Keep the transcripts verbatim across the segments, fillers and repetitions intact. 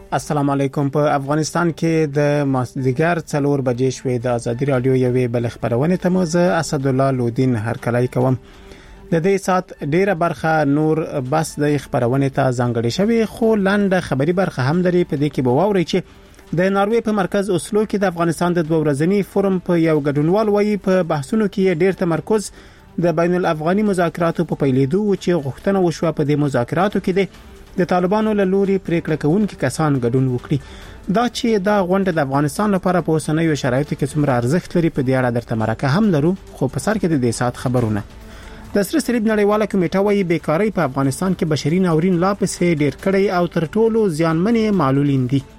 السلام علیکم. په افغانستان کې د مازدیګر څلور بجې شوې د ازادي رادیو یوې بل خبرونه ته موزه اسد الله لودین هرکلی کوم. د دې سات ډیره برخه نور بس د خبرونه ته ځانګړې شوی، خو لاندې خبري برخه هم لري. په دې کې به واوري چې د ناروې په مرکز اوسلو کې د افغانستان د دوه ورځنی فورم په یو ګډونوال وایي په بحثونو کې ډیر تمرکز د بین الافغاني مذاکراتو په پیلېدو و چې غوښتنه وشوه په دې مذاکراتو کې د د طالبانو له لوري پریکړه کوونکي کسان ګډون وکړي. دا چې دا غونډه د افغانستان لپاره په اوسنیو شرایطو کې څومره ارزښت لري په دې اړه درته مرکه هم لرو، خو په سر کې د دې سات خبرونه. د سره صلیب نړیواله کمیټه وايي بیکاری په افغانستان کې بشري ناورین لا پسې ډیر کړي او تر ټولو ځانمنې معلولین دي.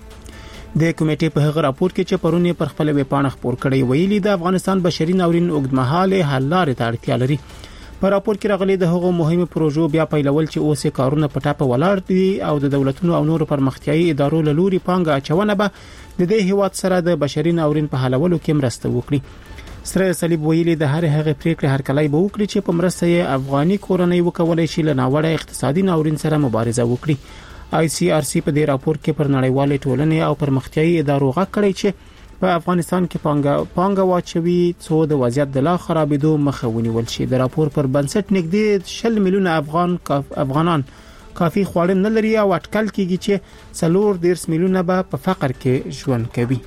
د کمیټې په هغه راپور کې چې پرونه پر خپل ویبپاڼه خبر کړي ویلي د افغانستان بشري ناورین اوږدمهاله حل لارې ته اړتیا لري. په راپور کې راغلي د هغو مهمو پروژو بیا پیلول چې اوسه کارونه په ټاپه ولاړ دي او د دولتونو او نورو پرمختیايي ادارو له لوري پانګه اچونه به د دې هیواد سره د بشري ناورین په حلولو کې مرسته وکړي. سره صلیب ویلي د هر هغه پریکړې هرکلی به وکړي چې په مرسته یې افغاني کورنۍ وکولای شي له ناوړه اقتصادي ناورین سره مبارزه وکړي. آی سی آر سی په دې راپور کې پر نړیوال ټولنې او پرمختیايي ادارو غږ کړی چې په افغانستان کې پانګه پانګه واچوي څو د وضعیت د لا خرابېدو مخه ونیول شي. د راپور پر بنسټ نږدې شل میلیونه افغان افغانان کافي خواړه نه لري او اټکل کیږي چې څلور دیرش میلیونه به په فقر کې ژوند کوي.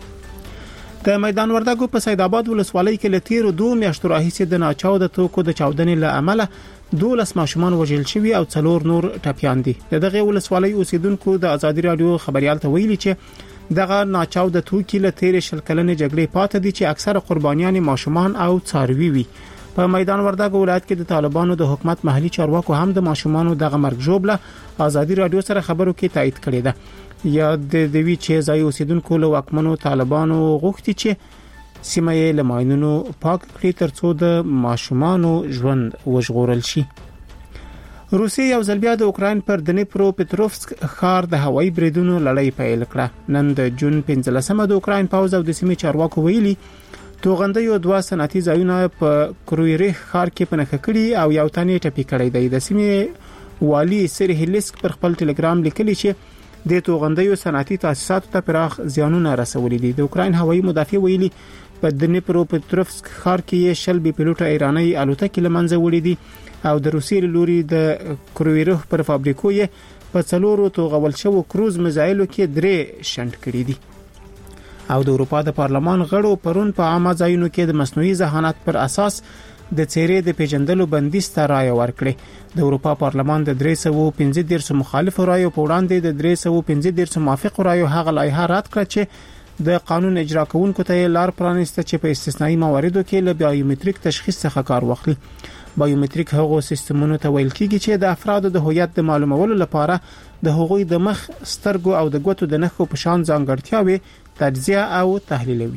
د میدان وردګو په سید آباد ولسوالۍ کې لتیر دوه میاشتو راهیسې د ناچاو د توکو د چاودنې له امله دولس ماشومان وژل شوي او څلور نور ټپيان دي. دغه ولسوالۍ اوسیدونکو د ازادي رادیو خبريال ته ویلي چې دغه ناچاو د توکي له تیر شل کلنې جګړې پاتې دي چې اکثره قربانيان ماشومان او څاروي وي. په میدان وردګ ولایت کې د طالبانو د حکومت محلي چارواکو هم د ماشومانو دغه مرګ جوړه ازادي رادیو سره خبرو کې تایید کړې ده. یا د دوی چې ځای اوسیدونکو له واکمنو طالبانو غوښتي چې سیمه یې له ماینونو پاک کړي ترڅو د ماشومانو ژوند وژغورل شي. روسیه یو ځل بیا د اوکراین پر دنیپرو پټروفسک ښار د هوایي بریدونو لړۍ پیل کړه. نن د جون پنځلسمه د اوکراین پاوز او د سیمې چارواکو ویلي توغندیو دوه صنعتي ځایونه په کرویریخ ښار کې پنهخه کړي او یو تنې ټپي کړی دی. د سیمې والی سرهیلسک پر خپل ټلګرام لیکلی چې د توغندیو صنعتي تاسیساتو ته پراخ زیانونه رسولي دي. د اوکراین هوایي مدافع ویلي په دنیپرو پټروفسک ښار کې شل بي پیلوټه ایرانی الوتکې لمنځه وړي دي او د روسیې لوري د کرویریخ پر فابریکو یې په څلورو توغول شوو کروز میزایلو کې درې شنډ کړي دي. او د اروپا د پارلمان غړو پرون په عامه ځایونو کې د مصنوعي ذهانت پر اساس د چیرې د پیژندلو بندیز ته رائے ورکړي. د اروپا پارلمان د درې سوه او پنځه دیرش مخالف رایو په وړاندې د درې سوه او پنځه دیرش موافق رایو هغه لایحه رد کړه چې د قانون اجرا کوونکو ته لار پرانسته چې په استثنایی مواردو کې له بایومټریک تشخیص څخه کار واخلي. بایومټریک هغه سیستمونو ته ویل کیږي چې د افرادو د هویت د معلومولو لپاره د هغوی د مخ، سترګو او د ګوتو د نښو په شان ځانګړتیاوې تجزیه او تحلیلوي.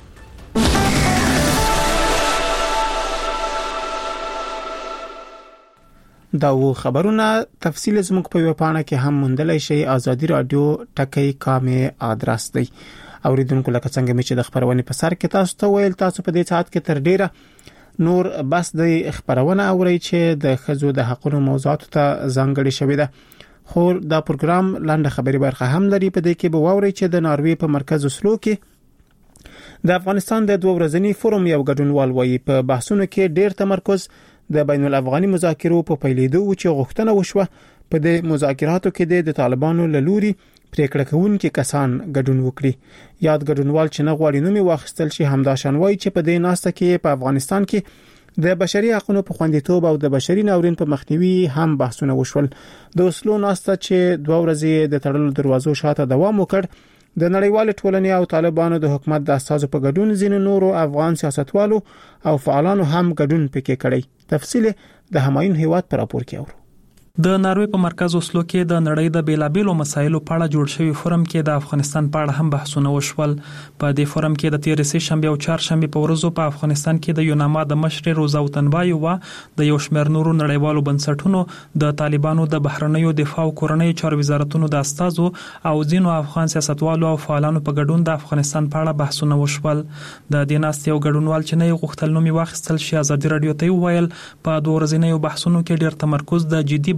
دا و خبرونه تفصیل زموږ په ویبپاڼه کې هم موندلای شئ. ازادي رادیو ټکی کامه آدرس دی. اوریدونکو لکه څنګه چې د خبرونه په سر کې تاسو ته ویل، تاسو په دې ساعت کې تر ډیره نور بس د خبرونه اوري چې د خزو د حقوقو موضوعات ته ځانګړي شوی ده. خو دا پروګرام لاندې خبري برخه هم لري. په دې کې به واوري چې د ناروې په مرکز اوسلو کې د افغانستان د دوه ورځنی فورم یو ګډونوال وایي په بحثونو کې ډیر تمرکز د بین الافغاني مذاکرو په پیلېدو چې غوښتنه وشوه په دې مذاکراتو کې د طالبانو له لوري پریکړه کوونکي کسان ګډون وکړي. یاد ګډونوال چې نه غواړي نومي واخیستل شي همدا شانوي چې په دې ناسته کې په افغانستان کې د بشري حقوقو په خوندیتوب او د بشري ناورین په مخنیوي هم بحثونه وشول. د اوسلو ناسته چې دوه ورځې د تړلو دروازو شاته دوام وکړ د نړیوال ټولنې او طالبانو د حکومت د اساسو په ګډون ځینو نورو افغان سیاستوالو او فعالانو هم ګډون پکې کړی. تفصیل د همایون هیواد پر راپور کې اورو. د ناروې په مرکز اوسلو کې د نړۍ د بیلابېلو مسایلو په اړه جوړ شوی فورم کې د افغانستان په اړه هم بحثونه وشول. په دې فورم کې د تیر سه شنبه او چهارشنبه په ورځو په افغانستان کې د یوناما د مشر روزا وطنبای او د یو شمېر نورو نړیوالو بنسټونو د طالبانو د بهرنیو دفاع او کورنیو چارو وزارتونو د استازو او ځینو افغان سیاستوالو او فعالانو په ګډون د افغانستان په اړه بحثونه وشول. د دیناست یو ګډونوال چې نه غوښتل نومي واخیستل شي ازادي رادیو ته ویل په دوه ورځنیو بحثونو کې ډېر تمرکز د جدي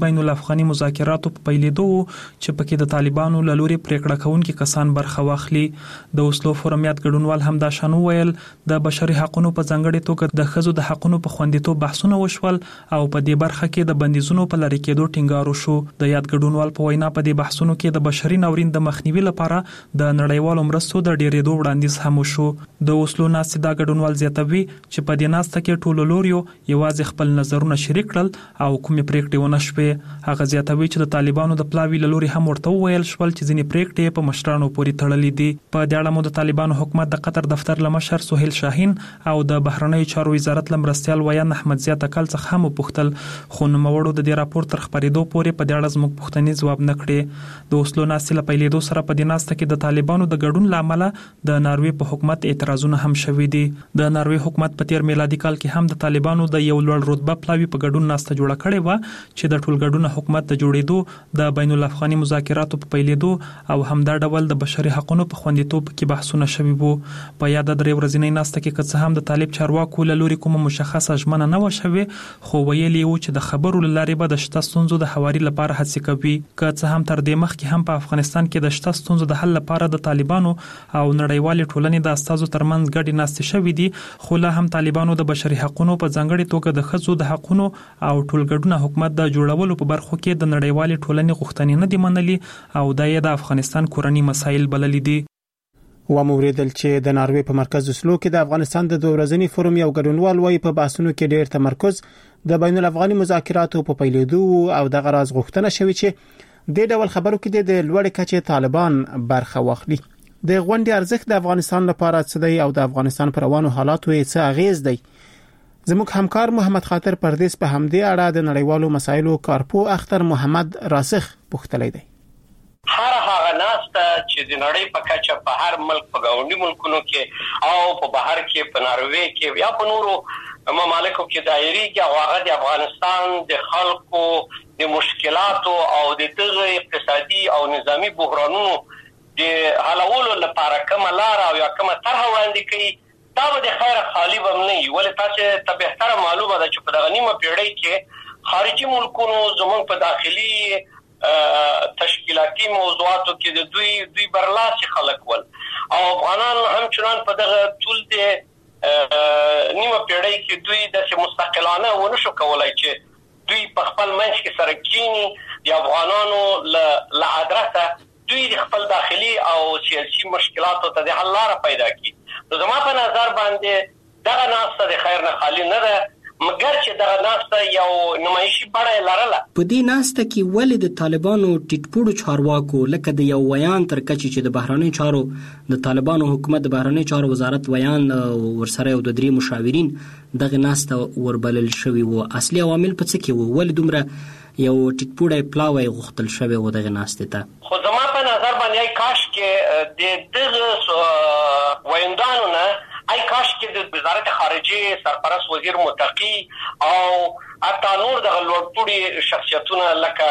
بین الافغاني مذاکراتو په پیلېدو چې پکې د طالبانو له لوري پریکړه کوونکي کسان برخه واخلي. د اوسلو فورم یاد ګډونوال هم دا شانو ویل د بشري حقوقو په ځانګړي توګه د ښځو د حقوقو په خوندیتوب بحثونه وشول او په دې برخه کې د بندیزونو په لری کېدو ټینګار وشو. د یاد ګډونوال په وینا په دې بحثونو کې د بشري ناورین د مخنیوي لپاره د نړیوالو مرستو د ډیرېدو وړاندیز هم وشو. د اوسلو ناستې دا ګډونوال زیاتوي چې په دې ناسته کې ټولو لوریو یوازې خپل نظرونه شریک کړل او کومې پریکړې ونه شوې. هغه زیاتوي چې د طالبانو د پلاوي لوري هم ورته ویل شول چې ځینې پریکړې په مشرانو پورې تړلې دي. په دې اړه مو د طالبانو حکومت د قطر دفتر لمشر سهیل شاهین او د بهرنیو چارو وزارت لمرستيال ویان احمد زیات کال څخه هم پوښتل، خو نوموړو د دې راپور تر خبرېدو پورې په دې اړه زموږ پوښتنې ځواب نه کړې. د اوسلو ناستې له پیلېدو سره په دې ناسته کې د طالبانو د ګډون لامل د ناروې په حکومت اعتراضونه هم شوي دي. د ناروې حکومت په تیر میلادي کال کې هم د طالبانو د یو لوړ رتبه پلاوی په ګډون ناسته جوړه کړې و چې د ټولګډون حکومت د جوړېدو د بین الافغاني مذاکراتو په پیلېدو او همدا ډول د بشري حقوقو په خوندیتوب کې بحثونه شوي وو. په یاد درې ورځې ناسته کې که څه هم د طالب چارواکو له لوري کومه مشخصه ژمنه نه و شوې، خو ویلي وو چې د خبرو لارې به د شته ستونزو د حواري لپاره هڅې کوي. که څه هم تر دې مخکې هم په افغانستان کې د شته ستونزو د حل لپاره د طالبانو او نړیوالې ټولنې د استازو ترمنځ ګډې ناستې شوې دي، خو لا هم طالبانو د بشري حقوقو په ځانګړي توګه د ښځو د حقوقو او ټولګډونه حکومت د جوړولو په برخو کې د نړیوالې ټولنې غوښتنې نه دي منلي او دا یې د افغانستان کورنی مسایل بللي دي. و موریدل چې د ناروې په مرکز اسلو کې د افغانستان د دوه ورځنی فورم یو ګډونوال وایي په بحثونو کې ډېر تمرکز د بین الافغاني مذاکراتو په پیلېدو او د غراز غوښتنه شوی چې د ډول خبرو کې د لوړ کچې طالبان برخه واخلي. د غونډې ارزښت د افغانستان لپاره څه دی او د افغانستان پر روانو حالاتو یې څه اغیز دی؟ زموږ همکار محمد خاطر پردیس په همدې اړه د نړیوالو مسایلو کارپو اختر محمد راسخ پوښتلی دی. هر هغه ناسته چې د نړۍ په کچه په هر ملک په ګاونډي ملکونو کې او په بهر کې په ناروې کې یا په نورو ممالکو کې دایریږي او هغه د افغانستان د خلکو د مشکلاتو او د دغه اقتصادي او نظامی بحرانونو د حلولو لپاره کومه لار او یا کومه طرح وړاندې کوي، دا به د خیر خالی به نه وي. ولې تاسو ته بهتره معلومه ده چې په دغه نیمه پیړۍ کې خارجي ملکونو زموږ په داخلي تشکیلاتی موضوعاتو کې د دوی دوی برلاسي خلک ول او افغانان هم چنان په دغه ټول د نیمه پیړۍ کې دوی د مستقلانه ونشو کولای چې دوی په خپل منځ کې سره کینی د افغانانو له ادرسه دوی خپل داخلي او سیاسي مشکلاتو ته د حل لاره پیدا کړي. زما په نظر باندې دغه ناسته د خیر نه خالی نه ده، مګر چې دغه ناسته یو نمایشي بڼه لرله. په دې ناسته کې ولې د طالبانو ټیټپوړو چارواکو لکه د یو ویان تر کچې چې د بهرنیو چارو د طالبانو حکومت د بهرنیو چارو وزارت ویان ورسره یو د درې مشاورین دغه ناسته وربلل شوي وو، اصلي عوامل په څه کې وو؟ ولې دومره یو ټیټپوړی پلاوی غوښتل شوی و دغه ناستې ته؟ خو زما په نظر باندې کاش کې د دغه ویندانو نه ای کاش کې د وزارت خارجه سرپرست وزیر متقی او حتی نور د لوړپوړي شخصیتونه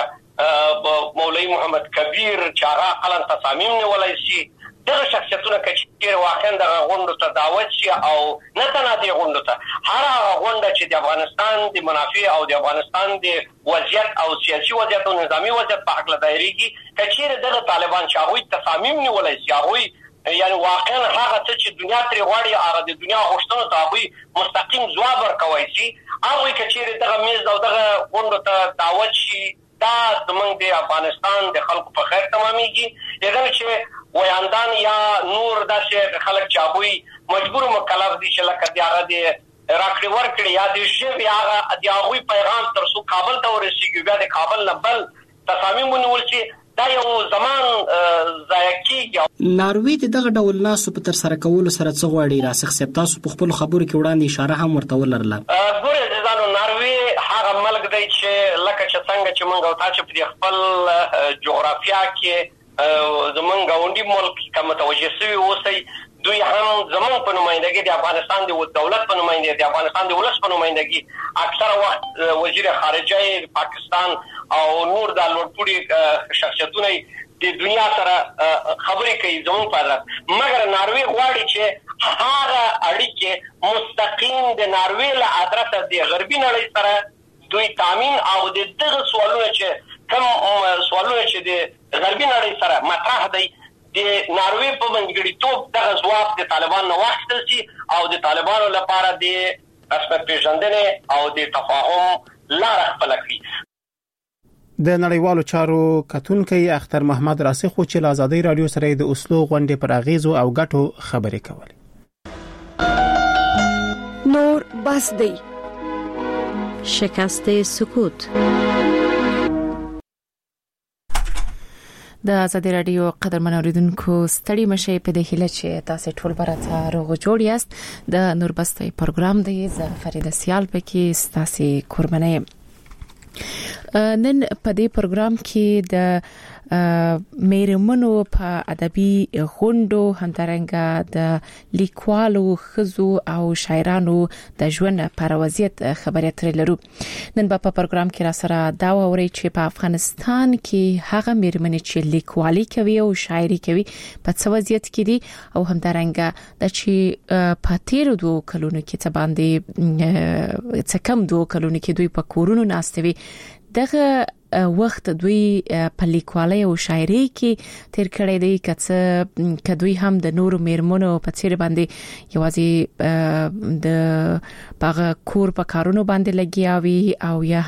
لکه مولوی محمد کبیر چې هغه اقلا تصامیم نیولای شي، دغه شخصیتونه چې واقعا د غونډو ته دعوت شي او نه تنه د غونډو ته هر هغه غونډه چې د افغانستان د منافع او د افغانستان د وضعیت او سیاسي وضعیت او نظامی وضعیت په حق لدایریږي، کچېره دغه طالبان چې هغه تصامیم نیولای شي، هغه یعنی واقعا هغه څه چې دنیا ترې غواړي هغه د دنیا غوښتنو ته هغوی مستقیم ځواب ورکوی شي، هغوی که چېرې دغه میز او دغه غونډو ته دعوت شي، دا زموږ د افغانستان د خلکو په خیر تمامیږي. هغه چې ویاندان یا نور داسې خلک چې هغوی مجبور مکلف دي چې لکه د هغه د راکړې ورکړې یا د ژبې هغه د هغوی پیغام تر څو کابل ته ورسېږي بیا د کابل نه بل تصامیم ونیول شي، دا یو زمان ضایع کیږي. ناروې د دغه ډول ناسو په ترسره کولو سره څه غواړي؟ راسخ صاحب تاسو په خپلو خبرو کې وړاندې اشاره هم ورته ولرله. ګورئ عزیزانو، ناروې هغه ملک دی چې لکه چې څنګه چې موږ او تاسو په خپل جغرافیا کې زموږ ګاونډي ملک کې متوجه سوي اوسئ، دوی هم زموږ په نمایندګۍ د افغانستان د دولت په نمایندګۍ د افغانستان د ولس په نمایندګۍ اکثره وخت وزیر خارجه پاکستان او نور د لوړپوړي شخصیتونه د دنیا سره خبرې کوي زموږ په اړه، مګر ناروې غواړي چې هغه اړیکې مستقیم د ناروې له ادرسه د غربي نړۍ سره دوی تامین او د دغه سوالونه چې کوم سوالونه چې د غربي نړۍ سره مطرح دي د ناروې په منځګړیتوب دغه ځواب د طالبان نه واخیستل شي او د طالبانو لپاره د رسمیت پیژندنې او د تفاهم لاره خپله کړي. د نړیوالو چارو کتونکي اختر محمد راسخ چې له ازادي رادیو سره د اوسلو غونډې پر اغیزو او ګټو خبرې کولې. نور بس دی شکست سکوت. د ازادي رادیو قدرمن اوریدونکو ستړي مشه په دې هیله چې تاسو ټول برته روغ جوړ یاست. د نور بس دی پروګرام دی ز فرید سیال پکې ستاسو قرباني. نن په دې پروګرام کې د میرمنو په ادبي غونډو همدارنګه د لیکوالو خزو او شاعرانو د ژوند پر وضعیت خبرې اترې لرو. نن په پروګرام کې را سره دا ووري چې په افغانستان کې هغه میرمنې چې لیکوالي کوي او شاعري کوي په څه وضعیت کې دي او همدارنګه د چې په تیرو دوه کلونو کې څه باندې څه کم دوه کلونو کې دوی په کورونو ناستوي دغه وخت دوی په لیکوالۍ او شاعرۍ کې تیر کړی دی کڅ کدوې هم د نورو میرمنو په څیر باندې یوازې د پاغه کور په کارونو باندې لګیاوي او یا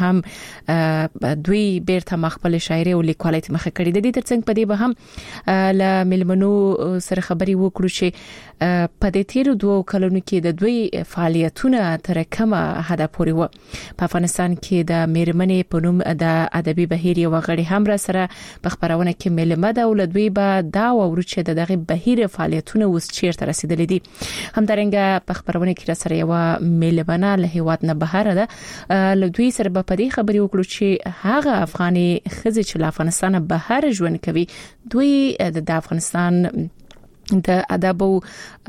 هم دوی بیرته مخبل شاعرۍ او لیکوالۍ ته مخه کړی دی. ترڅنګ په دې به هم ل ملمنو سره خبري وکړو چې په دې تیر دوه کلونو کې د دوی فعالیتونه تر کومه حد پورې و. په افغانستان کې د میرمنې په نوم د ادبي بهیر یو غړي هم را سره په خبرونه کې ملمه د اولادوي به دا ورو چې دغه بهیر فعالیتونه اوس چیرته رسیدلې دي. همدارنګه په خبرونه کې را سره یو ملمنه له هیواد نه بهر ده لدوی سره په دې خبري وکړو چې هغه افغاني خزي چې له افغانستان بهر ژوند کوي دوی د افغانستان د ادب او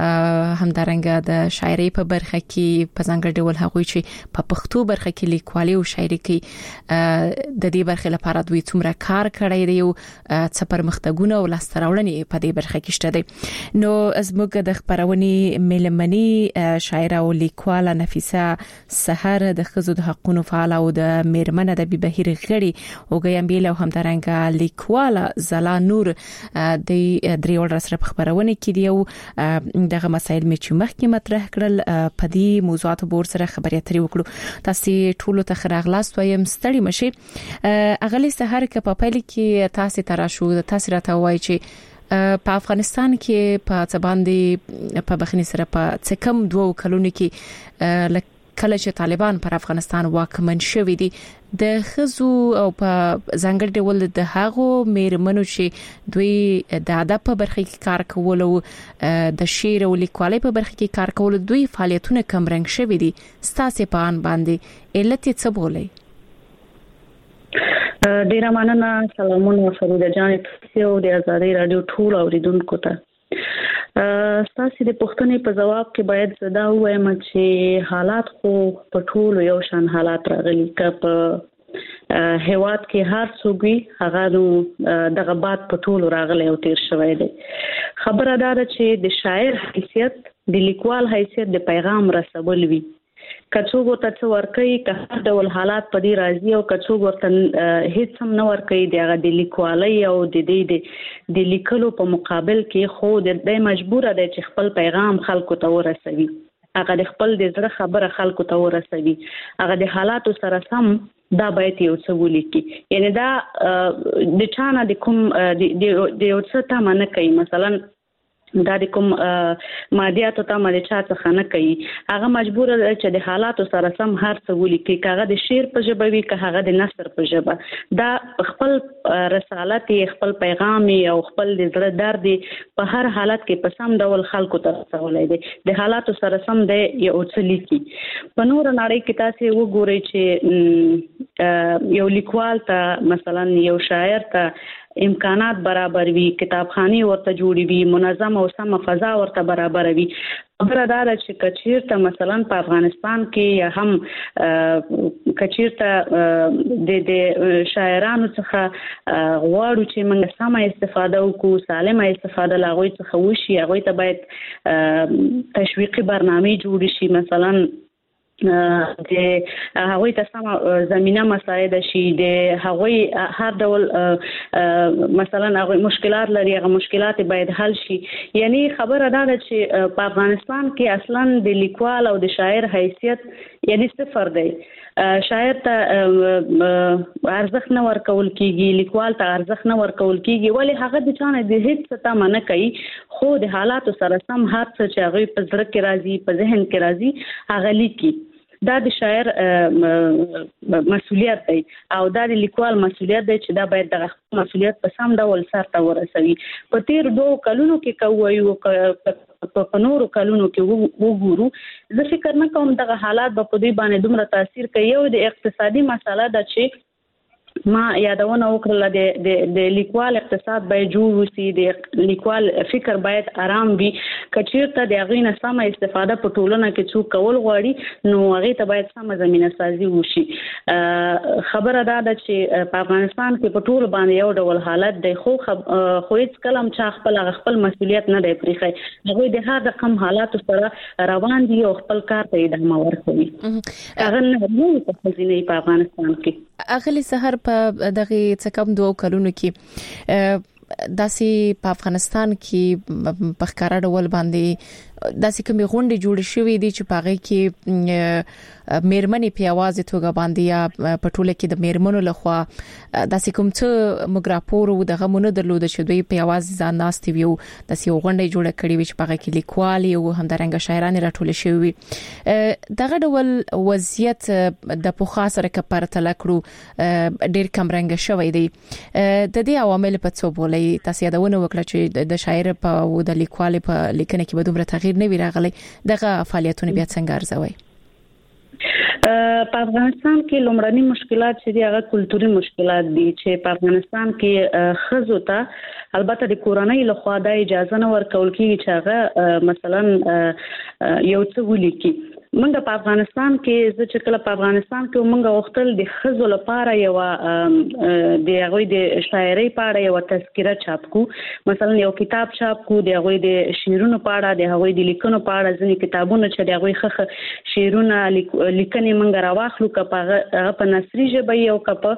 همدارنګه د شاعرۍ په برخه کې په ځانګړي ډول هغوی چې په پښتو برخه کې لیکوالي او شاعري کوي د دې برخې لپاره دوی څومره کار کړی دی او څه پرمختګونه او لاستراوړنې په دې برخه کې شته دي. نو زموږ د خبرونې ملمني شاعره او لیکواله نفیسه سحر د خزو د حقوقو فعال او د میرمن ادبي بهیر غړي او ګیمبیل او همدارنګه لیکواله زلا نور د دریول سره خبرونه کې دی او دغه مسایل می چې مخکې مطرح کړل په دې موضوعات بور سره خبرې اترې وکړو. تاسو ټول ته خراغلاست وایم ستړي مشي. اغلی سحر ک په پایل کې تاسو تراشو تاسو راته وایي چې په افغانستان کې په څباندې په بخنی سره په څه کم دوه کلونو کې کله چې طالبان پر افغانستان واکمن شوي دي د خزو او په ځانګړي ډول د هغو میرمنو چې دوی د ادب په برخه کې کار کول او د شعر او لیکوالۍ په برخه کې کار کول دوی فعالیتونه کم رنګ شوي دي. ستاسو په ان باندې علت څه بولي؟ ډیره مننه. سلامونه فریده جان تاسو د ازادي رادیو ټول اوریدونکو ته. ستاسو د پښتنې په جواب کې باید زدا وایم چې حالات خو په ټولو یو شان حالات راغلي ک په هیواد کې هر څوک هغه نو دغه باد په ټولو راغلي او تیر شوی دی. خبره دا ده چې د شاعر حیثیت د لیکوال حیثیت د پیغام رسول وي. کڅو ورته څو ورکي که هر ډول حالات په دې راځي او کڅو ورته هیڅ هم نه ورکي دغه د لیکوالۍ او د دې د لیکلو په مقابل کې خو د مجبور دی چې خپل پیغام خلکو ته ورسوي. هغه د خپل د زړه خبره خلکو ته ورسوي. هغه د حالاتو سره سم دا باید یو څه ولیکي. یعنی دا د چانه د کوم د یو څه ته منه کوي. مثلا دا د کوم مادیاتو ته مده چا څخه نه کوي. هغه مجبور دی چې د حالاتو سره سم هر څه ولیکي. هغه د شعر په ژبه وي که هغه د نثر په ژبه. دا خپل رسالت خپل پیغام او خپل د زړه درد په هر حالت کې په سم ډول خلکو ته رسولای دی. د حالاتو سره سم دی یو څه لیکي. په نور نړۍ کې تاسو وګورئ چې یو لیکوال ته مثلا یو شاعر ته امکانات برابر وي، کتابخانه ورته جوړي وي، منظم او سم فضا ورته برابر وي. خبره دا ده چې کچیرته مثلا په افغانستان کې یا هم کچیرته د د شاعرانو څخه غواړو چې موږ سمه استفاده وکړو، سالمه استفاده لاغوي څخه وشي، هغه ته باید تشویقي برنامه جوړ شي. مثلا د هغوی ته سم زمينه مساعد شي د هغوی هر ډول مثلا هغوی مشکلات لري هغه مشکلات باید حل شي یعنی خبره دا ده چې په افغانستان کې اصلا د لیکوال او د شاعر حیثیت یعنی صفر دی شاعر ته ارزښت نه ورکول کیږي لیکوال ته ارزښت نه ورکول کیږي ولی هغه د چانه د هیڅ څه ته نه کوي خو د حالاتو سره سم هر څه چې هغه په زړه کې راځي په ذهن کې راځي هغه لیکي دا د شاعر مسؤلیت دی او دا د لیکوال مسؤلیت دی چې دا باید د مسؤلیت په سم ډول سرته ورسوي په تیر دوه کلونو کې کوي په نورو کلونو کې وګورو زه فکر نه کوم دغه حالات به په دې باندې دومره تاثیر کوي یو د اقتصادي مسله ده چې ما یادونه وکړه د د د لیکوال اقتصاد باید جوړ وسی د لیکوال فکر باید آرام وي کچیرته د غوینه سم استفاده په ټولنه کې څو کول غواړي نو هغه ته باید سم زمينه سازي وشي خبره دا ده چې په افغانستان کې په ټول باندې یو ډول حالت دی خو خو هیڅ کلم چا خپل خپل مسؤلیت نه دی پرېخي هغه د هغه کم حالات سره روان دي او خپل کار ته ادامه ورکوي هغه نه نو په ځینې په افغانستان کې اغلی سحر په دغه څه کم دوه کلونو کې داسې په افغانستان کې په ښکارا ډول باندې داسې کومې غونډې جوړې شوې دي چې په هغه کې میرمنې په आवाज توګه باندې یا په ټوله کې د میرمنو لخوا داسې کوم څه مګراپور او دغه مونږ درلود چې دوی په आवाज ځان ناستي وي داسې غونډې جوړه کړې وي چې په هغه کې لیکوالي او همدارنګه شاعران راټول شوي دغه ډول وضعیت د پوخا سره کپارته لکړو ډېر کم رنګ شوی دی د دې عوامل په څو بولې تاسو یادونه وکړه چې د شاعر په او د لیکوال په لیکنه کې به دومره تغییر نه وی راغلی دغه فعالیتونه بیا څنګه ارزوي په افغانستان کې لومړني مشکلات چې دي هغه کلتوري مشکلات دي چې په افغانستان کې خزو ته البته د کورنۍ لخوا د اجازه نه ورکول کیږي چې هغه مثلا یو څه ولیکي منګه په افغانستان کې زه چې کله په افغانستان کې منګه وختل د خزو لپاره یو د هغه د شاعرۍ په اړه یو تذکره چاپ کو مثلا یو کتاب چاپ کو د هغه د شعرونو په اړه د هغه د لیکنو په اړه ځینې کتابونه چې د هغه خخ شعرونه لیکنې منګه راوخلو کپه په نثري ژبه یو کپه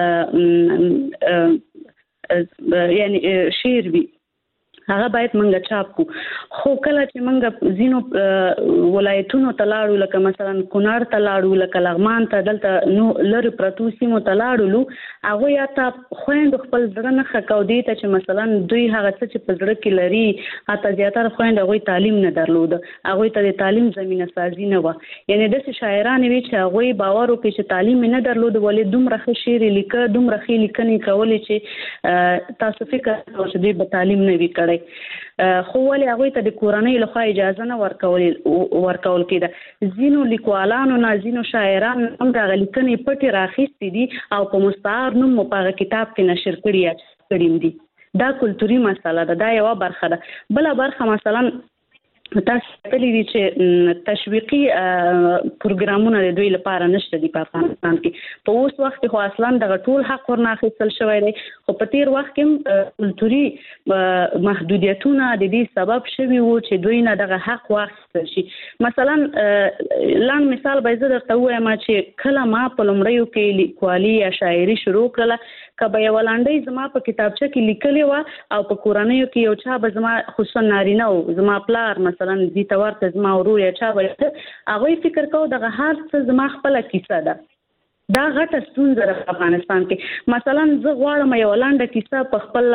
یعنی شعر وی هغه باید منګه چاپ کو خو کله چې منګه زینو ولایتونو تلاړو لکه مثلا کونړ تلاړو لکه لغمان ته دلته نو لری پروتو سیمو تلاړو هغه یا ته خويند خپل ځړه نه خکاو دي ته چې مثلا دوی هغه څه چې په ځړه کې لري اته زیاتره خويند هغه تعلیم نه درلود هغه ته د تعلیم زمينه سازي نه و یعنی د شاعرانو وی چې هغه باور وکړي چې تعلیم نه درلود ولې دومره ښه شعر لیکه دومره ښه لیکنې کولې چې تاسو فکر کوئ چې دوی به تعلیم نه وی کړی خو ولې هغه ته د کورنۍ لخوا اجازه نه ورکول ورکول کېده زینو لیکوالانو نه زینو شاعران هم د لیکنې پټي راخېستې دي او په مستعار نوم په کتاب کې نشر کړي کړي دي دا کلتوري مسله ده دا یو برخه ده بل برخه مثلا تاسو ته لري چې تشویقي پروګرامونه د دوی لپاره نشته دي په افغانستان کې په اوس وخت کې خو اصلا د ټول حق ورنه اخیستل شوی دی خو په تیر وخت کې کلتوري محدودیتونه د دې سبب شوي وو چې دوی نه دغه حق واخیستل شي مثلا لان مثال به زه درته وایم چې کله ما په لومړیو کې لیکوالي یا شاعري شروع کړله کبه یو لاندې زما په کتابچه کې لیکلي و او په کورنۍ کې یو چا به زما خصوصا نارینه او زما پلار مثلا دې تورته زما ورور یا چا به هغه فکر کو دغه هر څه زما خپل کیسه ده دا غټه ستونزه په افغانستان کې مثلا زه غواړم یو لاندې کیسه په خپل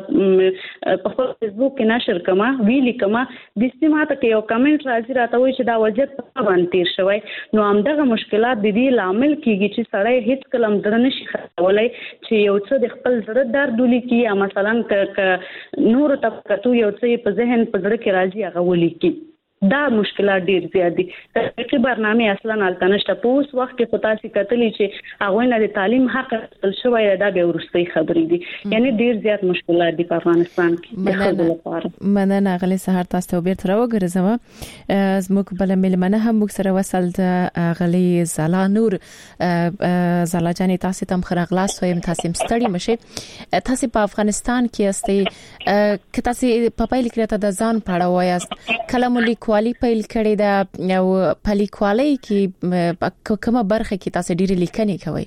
په خپل فیسبوک کې نشر کما ویلي کما د سیماته کې یو کمنټ راځي راته وایي چې دا وضعیت په باندې تیر شوی نو همدغه مشکلات د دې لامل کیږي چې سړی هیڅ کلم درنه نشي خولای چې یو څه د خپل زړه درد ولیکي یا مثلا ک نور طبقاتو یو څه په ذهن په زړه کې راځي هغه ولیکي دا مشکلات ډیر زیات دي تحقیقي برنامه اصلا التنشته په اوس وخت کې خداسي کتلې چې هغه نه د تعلیم حق تل شوی دا به ورستي خبرې دي یعنی ډیر زیات مشکلات دي په افغانستان کې د خلکو لپاره مننه غلي سحر تاسو ته بیرته راوګرځم زموږ بل ملمنه هم موږ سره وصل د غلي زلا نور زلا جانې تاسو تم خرغلاس وایم تاسو مستړی مشه تاسو په افغانستان کې استئ ک تاسو په پایله کې ته د ځان پړاو یاست کلم لیک لیکوالي پیل کړې ده او په لیکوالۍ کې کومه برخه کې تاسو ډېری لیکنې کوئ؟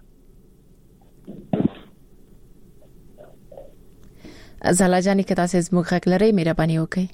زالا جانې که تاسو زموږ غږ لرئ مهرباني وکړئ.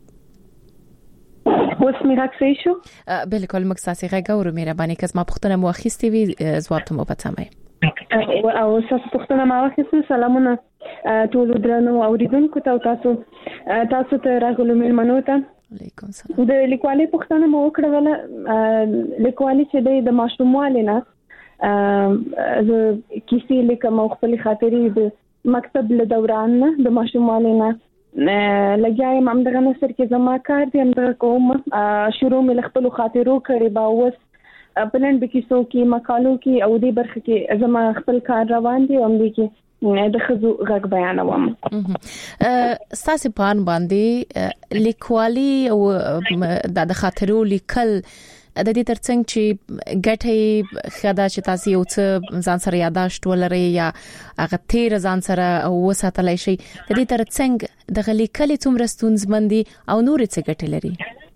اوس مې غږ صحیح شو؟ بالکل موږ تاسو غږ اورو. مهرباني که زما پوښتنه مو اخیستې وي ځواب ته مو پاتمه. او تاسو پوښتنه ما واخیسته. سلامونه ټول درنو اوریدونکو ته او تاسو تاسو ته راغلو مېلمنو ته. وعلیکم السلام. د لیکوالۍ پوښتنه مو وکړه. ولا لیکوالۍ چې د ماشوموالي نه د کیسې لیکم او خپل خاطرې د مکتب له دوران نه د ماشوموالي نه لګیایم. هم دغه نثر کې زما کار دی، هم دغه کوم شروع مې خپل خاطرو کړې با اوس پلان به کیسو کې مقالو کې او دې برخه کې زما خپل کار روان دی. هم دې کې د خزو غږ بیانوم. ساسي پان باندې لیکوالي او د خاطرو لیکل د دې ترڅنګ چې ګټي خدا چې تاسو یو څه ځان سره یاداشت ولري یا هغه تیر ځان سره وساتلای شي، د دې ترڅنګ د لیکل څومره ستونزمندي او نور څه ګټي لري؟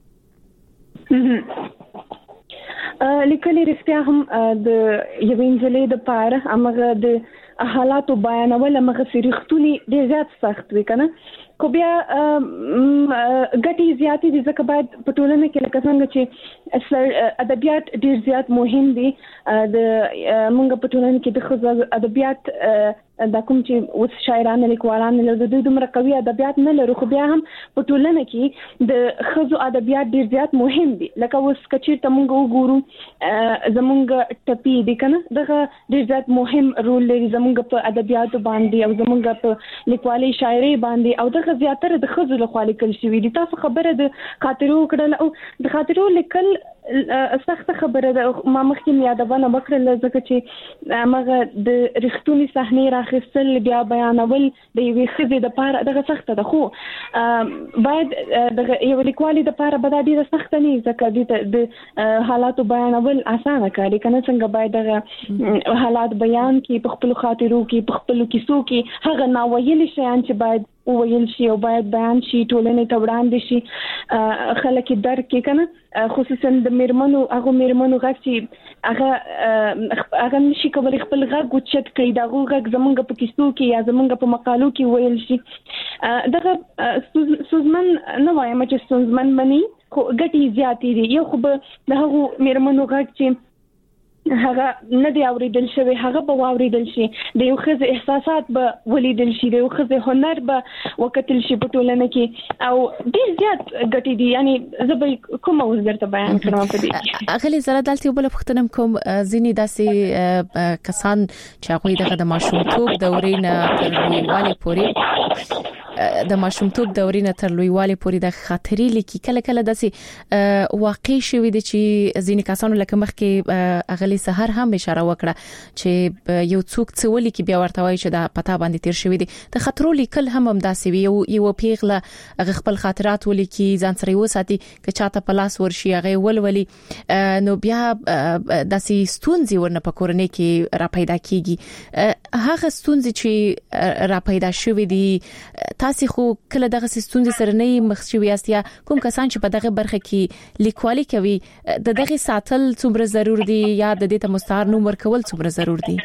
لیکل رښتیا هم د یوې نجلۍ د پاره امغه د حالاتو بیانول امغه سریختونی ډیر زیات سخت وي کنه. کو بیا ګټي زیاتې دي ځکه باید په ټولنه کې لکه څنګه چې ادبیات ډیر زیات مهم دي. د موږ په ټولنه کې د خزو ادبیات دا کوم چې اوس شاعران لیکوالان له دوی دومره قوي ادبیات نه لري، خو بیا هم په ټولنه کې د خزو ادبیات ډیر زیات مهم دي. لکه اوس کچیر ته موږ وګورو زمونږ ټپی دي کنه، دغه ډیر زیات مهم رول لري زمونږ په ادبیاتو باندې او زمونږ په لیکوالۍ شاعرۍ باندې او دغه زیاتره د خزو له خوا لیکل شوی دي. تاسو خبره د خاطرو کړل او د خاطرو لیکل سخت خبره ده. ما مخکې یادونه وکړل ځکه چې هغه د رښتونی صحنې راخستل بیا بیانول د یوې ښځې د پاره دغه سخت ده، خو باید د یو لیکوالي د پاره به دا ډیره سخت نه ځکه د حالاتو بیانول اسانه کاری کنه. څنګه باید دغه حالات بیان کی په خپل خاطرو کې په خپل کیسو کې هغه ناویل شیان چې باید ویل شي او باید بیان شي ټولنې ته وړاندې شي خلک درک کې کنه. خصوصا د میرمنو هغه میرمنو غږ چې هغه هغه نشي کولای خپل غږ اوچت کړي، دا غږ زمونږ په کیسو کې یا زمونږ په مقالو کې ویل شي. دغه سوزمن نه وایم چې سوزمن مني، خو ګټي زیاتې دي. یو خو به د هغه میرمنو غږ چې هغه نه دی اوریدل شوی هغه به واوریدل شي، د یو ښځې احساسات به ولیدل شي، د یو ښځې هنر به وکتل شي په ټولنه کې او ډیر زیات ګټې دي. یعنی زه به کوم اوس درته بیان کړم په دې کې. اغلی زړه دلته یو بل پوښتنه کوم، ځینې داسې کسان چې هغه دغه د ماشومتوب دورې نه تر لویوالي پورې د ماشومتوب دورې نه تر لویوالي پورې د خاطرې لیکي، کله کله داسې واقع شوی دي چې ځینې کسانو لکه مخکې اغلی سحر هم اشاره وکړه چې یو څوک څه ولیکي بیا ورته وایي چې دا پتا باندې تیر شوی دي. د خاطرو لیکل هم هم داسې وي، یو یو پیغله خپل خاطرات ولیکي ځان سره وساتي که چاته په لاس ورشي هغه ولولي نو بیا داسې ستونزې ورنه په کورنۍ کې را پیدا کیږي. هغه ستونزې چې را پیدا شوې دي تاسو خو کله دغه ستونزې سره نه مخ شوي یاست یا کوم کسان چې په دغه برخه کې لیکوالي کوي د دغه ساتل څومره ضرور دي یا د دې ته مستعار نوم ورکول څومره ضرور دي؟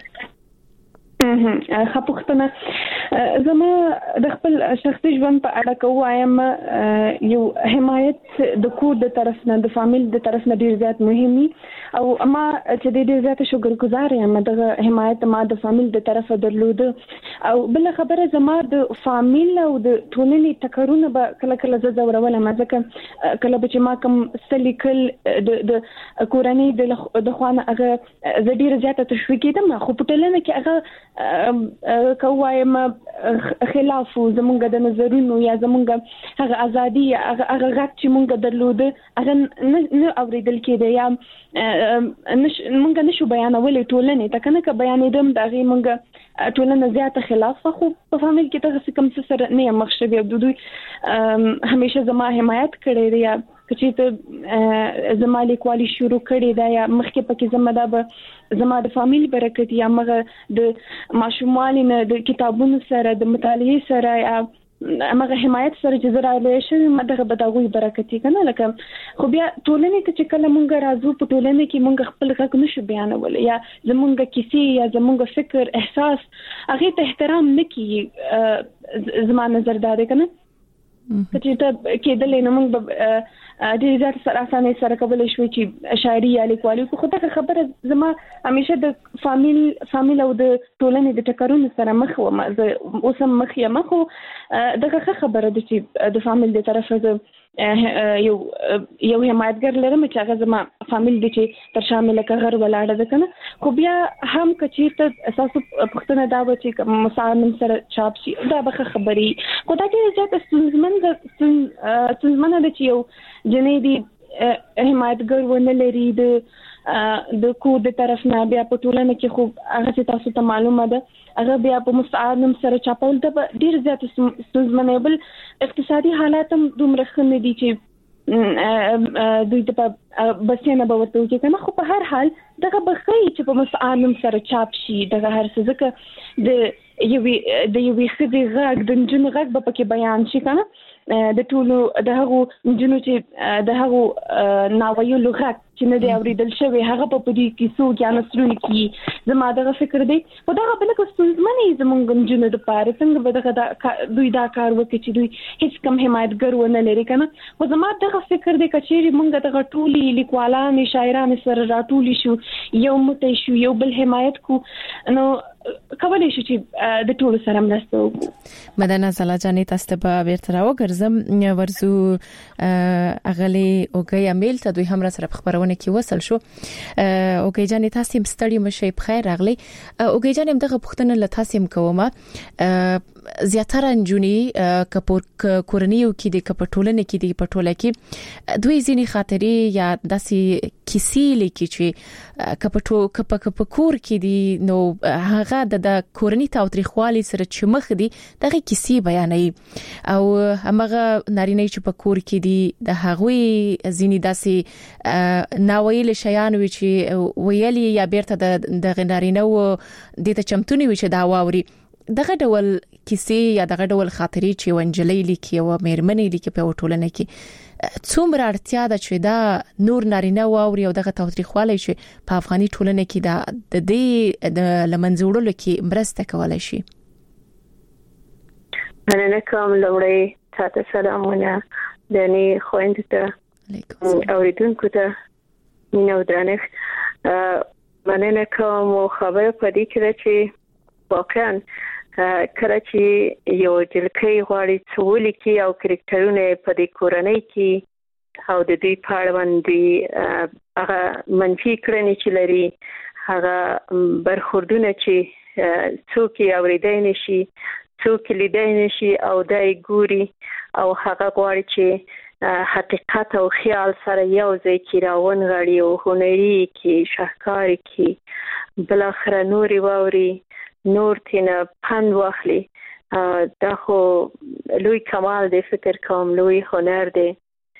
ښه پوښتنه. زما د خپل شخصي ژوند په اړه کوم یو حمایت د کور د طرف نه د فامیل د طرف نه ډیر زیات مهمي او ما چې ډیر زیات شکرګزار یم دغه حمایت ما د فامیل د طرفه درلود. او بل خبره زما د فامیل او د ټولنې تکرونه به کله کله زه زورولم ځکه کله به چې ما کوم سلیکل د کورنۍ د خوانه هغه زه ډیر زیات تشویق کېدم، خو په ټولنه کې هغه کووایم خلاف زمونږ د نظرونو یا زمونږ هغه ازادي هغه غږ چې مونږ درلود هغه نه اوریدل کېده یا مونږ نشو بیانولې ټولنې ته کنه که بیانېدم د هغې مونږ ټولنه زیاته خلاف، خو په فامیل کې دغسې کوم څه سره نه یم مخ شوې او دوی همیشه زما حمایت کړی دی یا چې ته زما لیکوالي شروع کړې ده یا مخکې پکې زما دا به زما د فامیل برکت یا مغه د ماشوموالي نه د کتابونو سره د مطالعې سره یا امغه حمایت سره چې زراله شي مدغه بداوی برکتی کنه لکه خو بیا ټولنې ته چې کله مونږ راځو په ټولنې کې مونږ خپل غږ نشو بیانول یا زمونږ کیسې یا زمونږ فکر احساس هغه ته احترام نکي زما نظر دا دی کنه چې ته کېدل نه مونږ د زیات سره اسانه سره کول شوي چې شاعري یا لیکوالي خو دا خبره زما همیشه د فامیل فامیل او د ټولنې د ټکرونو سره مخ وم زه اوس هم مخ یم خو دغه خبره د چې د فامیل د طرفه زه یو یو حمایتګر لرم چې هغه زما فامیل د چې تر شامل کغر ولاړه ده کنه خو بیا هم کچیرته اساسو پښتنه دا و چې مسالم سره چاپ شي دا به خبري خو دا چې زیات ستونزمن ده ستونزمن ده چې یو جنې دی حمایتګر ونه لري د د کو د طرف نه بیا په ټولنه کې خو هغه تاسو ته معلومه ده هغه بیا په مستعارم سره چاپول ته ډیر زیات ستونزمن بل اقتصادي حالات هم دومره ښه نه دي چې دوی ته بسنه به ورته وکړي کنه خو په هر حال دغه بخی چې په مستعارم سره چاپ شي دغه هر څه ځکه د یوې د یوې خدي غږ د جن غږ به پکې بیان شي کنه د ټولو د هغو جنو چې د هغو ناویلو غږ چې نه دی اوریدل شوی هغه په دې کې څو کې انسرونه کې زما دغه فکر دی خو دا بل څه ستونزمنې زمونږ جنو د پاره څنګه به دغه دوی دا کار وکړي چې دوی هیڅ کم حمایتګر ونه لري کنه خو زما دغه فکر دی کچېری مونږ دغه ټولي لیکوالان شاعران سره راټولي شو یو متې شو یو بل حمایت کو نو کولای شي چې د ټولو سره مرسته وکړو مدنه زلا جانې تاسو ته بیرته راوګرځم ورزو اغلی اوګي امیل ته دوی هم را سره خبرونه کې وصل شو اوګي جانې تاسو مستړی مشه په خیر راغلی اوګي جانې دغه پښتنه ل تاسو کومه زیاتره انجونی کپور کورنیو کې د کپټولنه کې د پټوله کې دوی ځینی خاطري یا داسي کیسې لیکي چې کپټو کپ کپ کور کې دي نو هغه د کورنی تاوتریخوالي سره چې مخ دي دغه کیسې بیانوي او هغه نارینه چې په کور کې دي د هغوی ځینی داسي ناویل شیان وي چې ویلي یا بیرته د نارینه و د ته چمتونی وي چې دا واوري دغه ډول کیسې یا دغه ډول خاطري چې ونجلې لیکي او مېرمنې لیکي په ټولنه کې څومره اړتیا ده چې دا نور نارینه واوري او دغه تاوتریخوالی چې په افغاني ټولنه کې دا د دې د لمنځوړلو کې مرسته کولای شي. مننه کوم لومړی تاسو سلامونه دني خويندې ته اوریدونکو ته مینه درنښت مننه کوم خبره پدې کې چې واقعا کله چې یو جلکې غواړي څولې کې او کریکټرونه په دې کورنۍ کې او د دې په اړه باندې هغه منفي کړنې چې لري هغه برخوردونه چې څوک یې اوریدای نشي څوک لیدای نشي او دای ګوري او هغه غواړي چې حقیقت او خیال سره یو ځای کې راون غړي او هنري کې شاهکاري کې بل اخر نوري ووري نور تینا پند واخلي دا خو لوی کمال دی فکر کوم لوی هنر دی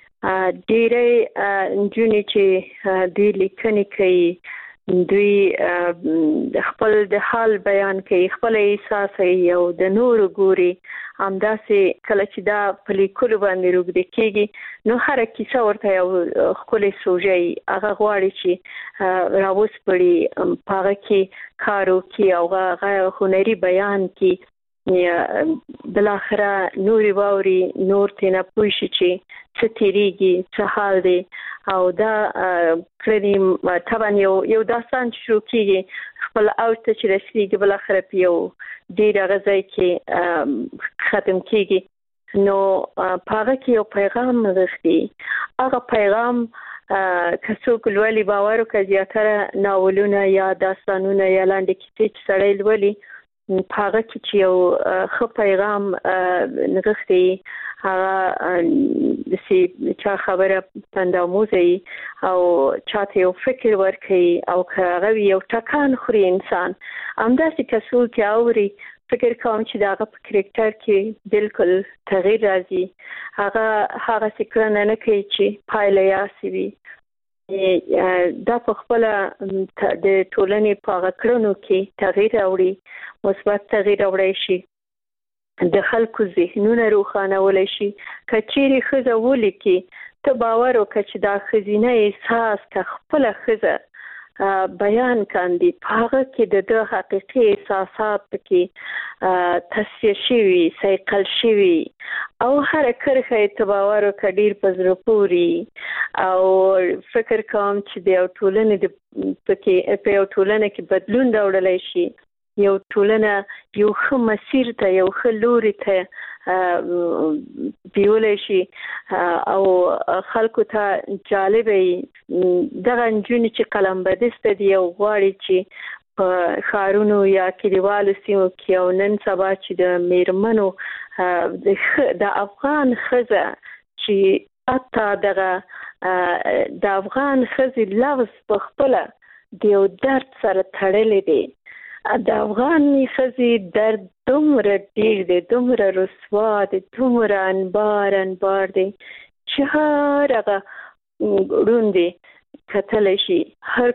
ډیره جونی چې دوی لیکنې کوي دوی خپل د حال بیان کوي خپل احساس او د نور ګوري همداسې کله چې دا په لیکلو باندې روږدي کېږي نو هر کیسه ورته یو خپل سوژې هغه غواړي چې راوس پړي پاره کې کارو کې او هغه هنري بیان کې بل اخره نوري واوري نور تینا پوښي چې څه تیریږي څه حال دی او دا کړي طبعا یو یو داستان شروع کیږي خپل اوت چې رسیږي بل اخره پیو ډیر غځای کې ختم کیږي نو پاره کې یو پیغام غوښتي هغه پیغام کڅو کولولي باور وکړي زیاتره ناولونه یا داستانونه یا لاندې کیسې چې سړی لولي پاره کې چې یو خو پیغام نغښتي هغه د سي چا خبره پنداموزي او چاته یو فکر ورکړي او هغه یو ټکان خوري انسان همداسې کڅو کې اوري فکر کوم چې دا په کریکټر کې بالکل تغییر راځي هغه هغه څه نه کوي چې پایله یې وي دا په خپل د ټولنې په غکړنو کې تغییر راوړي مثبت تغییر راوړي شي د خلکو ذهنونه روښانول شي. کچېری خزه ولیکي ته باور وکړه چې دا خزینه احساس کا خپل خزه بیان کاندي، هغه کې د د حقيقي احساسات کې تصفیه شوي، سیقل شوي او هر کرخه ته باور وکړه ډیر پزره پوری او فکر کوم چې د ټولنې د پکې په ټولنه کې بدلون راوړل شي، یو ټولنه یو ښه مسیر ته یو ښه لوري ته بیولای شي او خلکو ته جالبه دغه نجونې چې قلم بدسته دي او غواړي چې په ښارونو یا کلیوالو سیمو کې او نن سبا چې د میرمنو د افغان ښځه چې اته دغه د افغان ښځې لفظ په خپله د یو درد سره تړلی دی. د افغاني ښځې درد دومره ډېر دی، دومره رسوا دی، دومره انبار انبار دی چې هر هغه ړوند کتلی شي، هر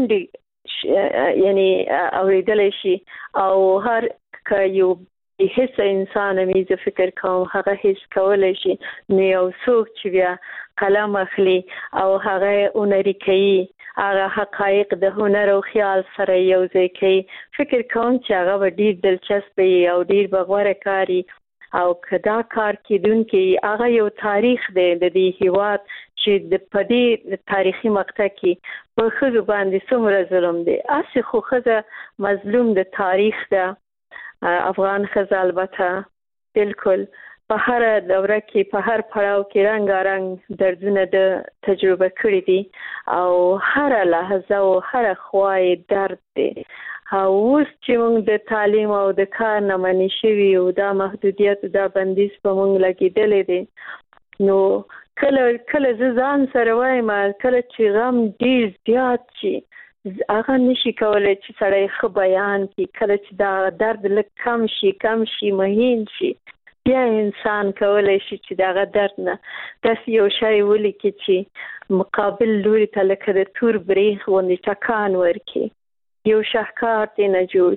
کونډې یعنی اورېدلی شي او هر که یو هیڅ انسان مې زه فکر کوم هغه هیڅ کولی شي. نو یو څوک چې بیا قلم اخلي او هغه هنري کوي، هغه حقایق د هنر او خیال سره یو ځای کوي، فکر کوم چې هغه به ډیر دلچسپ وي او ډیر به غوره کاري او که دا کار کیدونکي هغه یو تاریخ دی د دې هیواد چې د پدې تاریخي مقطع کې په ښځو باندې څومره ظلم دی. اسی خو ښځه مظلوم د تاریخ ده، افغان ښځه البته بالکل په هر دوره کې په هر پړاو کې رنګارنګ دردونه د تجربه کړی دي او هر لحظه او هر خوای درد دی. اوس چې موږ د تعلیم او د کار نه منې شوي او دا محدودیت دا بندیز په موږ لګېدلی دی، نو کله کله زه ځان سره وایم کله چې غم ډیر زیات شي هغه نشي کولای چې سړی ښه بیان کړي، کله چې دا درد لږ کم شي کم شي مهین شي بیا انسان کولای شي چې دغه درد نه داسې یو شی ولیکي چې مقابل لوري ته لکه د تور بریښ غوندې ټکان ورکړي، یو شاهکار دی نه جوړ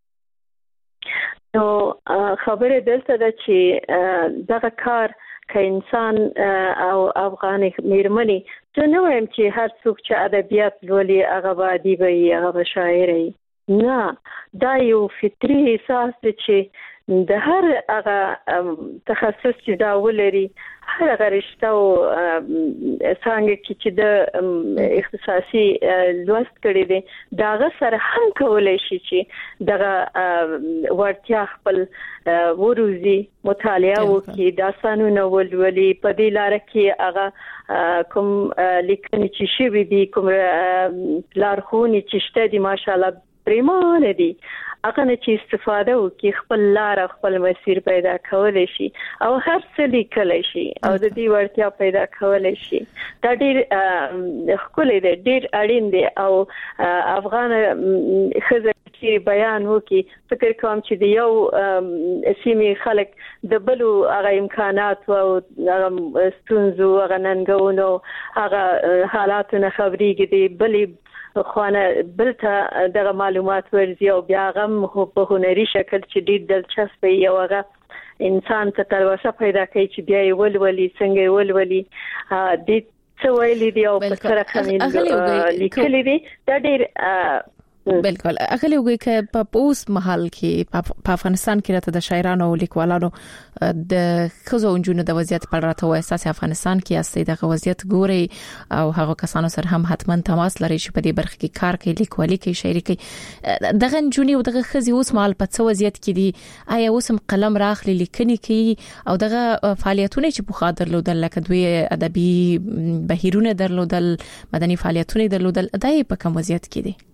کړي. نو خبره دلته ده چې دغه کار که انسان او افغاني میرمنې، زه نه وایم چې هر څوک چې ادبیات لولي هغه به ادیب وي، هغه به شاعر وي، نه، دا یو فطري احساس دی چې د هر هغه تخصص چې دا ولري، هر هغه رشته او څانګه کې چې د اختصاصي لوست کړی دی دا هغه سره هم کولی شي چې دغه وړتیا خپل وروزي، مطالعه وکړي، داستانونه ولولي، په دې لاره کې هغه کوم لیکنې چې شوي دي، کوم لارښوونې چې شته دي ماشاءالله پریمانه دي، هغه نه چې استفاده وکړي، خپل لار خپل مسیر پیدا کولی شي او هر څه لیکلی شي او د دې وړتیا پیدا کولی شي. دا ډیر ښکلی دی، ډیر اړین دی او افغان ښځه چې بیان وکړي، فکر کوم چې د یو سیمې خلک د بلو هغه امکانات او هغه ستونزو هغه ننګونو هغه حالاتو نه خبرېږي، د بلې خوانه بل ته دغه معلومات ورزي او بیا هغه په هنري شکل چې ډیر دلچسپ وي او هغه انسان ته تلوسه پیدا کوي چې بیا یې ولولي، څنګه یې ولولي، د څه ویلي دي او په سره کمې لیکلي دي. دا ډیر بالکل اغلی وګي ک په اوس محل کې په افغانستان کې راته د شاعرانو او لیکوالانو د خزو انجونو د وضعیت په اړه راته وایي. اساس افغانستان کې اسې د وضعیت ګوري او هغه کسانو سره هم حتما تماس لري چې په دې برخه کې کار کوي، لیکوالي کوي، شاعري کوي. دغه انجونی او دغه خزي اوس محل په څه وضعیت کې دي؟ آیا اوس هم قلم راخلي، لیکنې کوي او دغه فعالیتونه چې په خاطر لودل لکه دوی ادبي بهیرونه درلودل، مدني فعالیتونه درلودل، دای په کوم وضعیت کې دي؟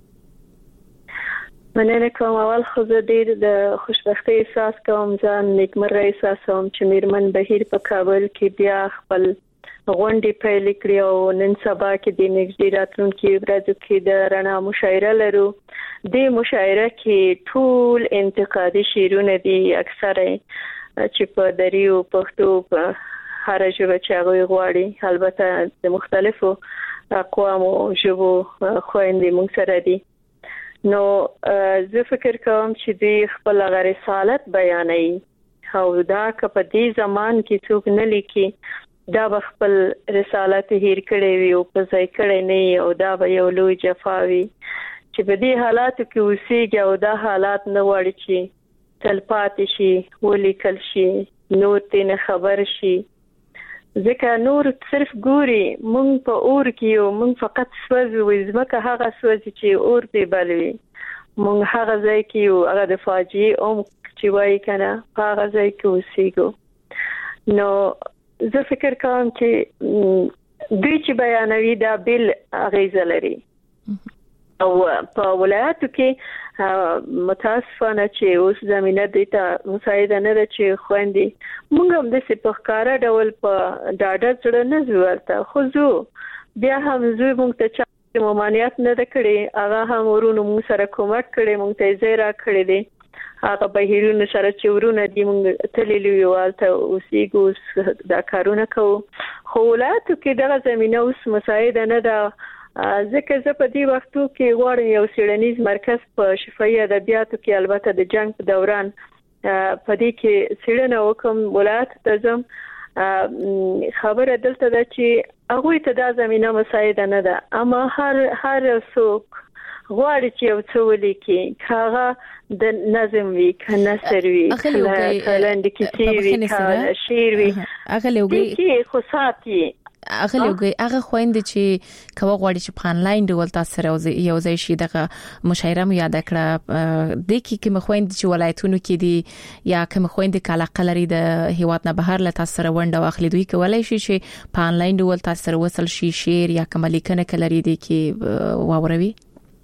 مننه کوم. اول خو زه ډیر د خوشبختۍ احساس کوم، ځان نیکمرغه احساسوم چې میرمن بهیر په کابل کې بیا خپل غونډې پیل کړې او نن سبا کې د نږدې راتلونکي ورځو کې د رڼا مشاعره لرو. د مشاعره کې ټول انتقادي شعرونه دي، اکثره چې په دری او پښتو په هر ژبه چې هغه غواړي، البته د مختلفو اقوامو ژبو خويندې موږ سره دي. نو زه فکر کوم چې د خپل رسالت بیانوي او دا که په دې زمان کې څوک نه لیکي دا خپل رسالت هیر کړي وي او په ځای کړي نه او دا به یو لوی جفا وي چې په دې حالاتو کې اوسېږي او دا حالات نه وړي چې تلپاتې شي ولیکل شي نور تې نه خبر شي ځکه نور صرف ګوري مونږ په اور کې یو مونږ فقط سوځو ځمکه هغه سوځي چې اور دې بل وي مونږ هغه ځای کې یو هغه د فاجعې عمق چې وایي کنه په هغه ځای کې اوسېږو نو زه فکر کوم چې دوی چې بیانوي دا بل اغیزه لري او په ولایتو کې متاسفانه چې اوس زمينه د ته مساعده نه ده چې خويندې موږ هم د سپخکارا ډول په ډاډه ځړ نه زورته خو زه بیا هم زه موږ ته چې ممانعت نه کړې هغه هم ورونو موږ سره کومک کړي موږ ته زیرا کړی دي هغه بهیرونو سره چې ورونه دي موږ تللی یوالته اوسېګو دا کارونه کوو خو ولایتو کې دغه زمينه اوس مساعده نه ده ځکه زه په دې وختو کې غواړم یو څېړنیز مرکز په شفاهي ادبیاتو کې البته د جنگ په دوران په دې کې څېړنه وکم ولایت ته ځم خبره دلته ده چې هغه ته دا زمينه مساعده نه ده اما هر هر څوک غواړي چې یو څه ولیکي هغه د نظم وی کنه سروي کلند کیسې وی کله شعر وی هغه لوګي کې خو ساتي هغه لوګي هغه خويند چې کوه غواړي چې په انلاین ډول تاسو سره یو ځای شي دغه مشاعره مو یاد کړه د کی کوم خويند چې ولایتونو کې دي یا کوم خويند کله قلري د هیواد نه بهر له تاسو سره ونده واخلي دوی کولای شي چې په انلاین ډول تاسو سره وصل شي شعر یا کوم لیکنه کلري دي کې واوروي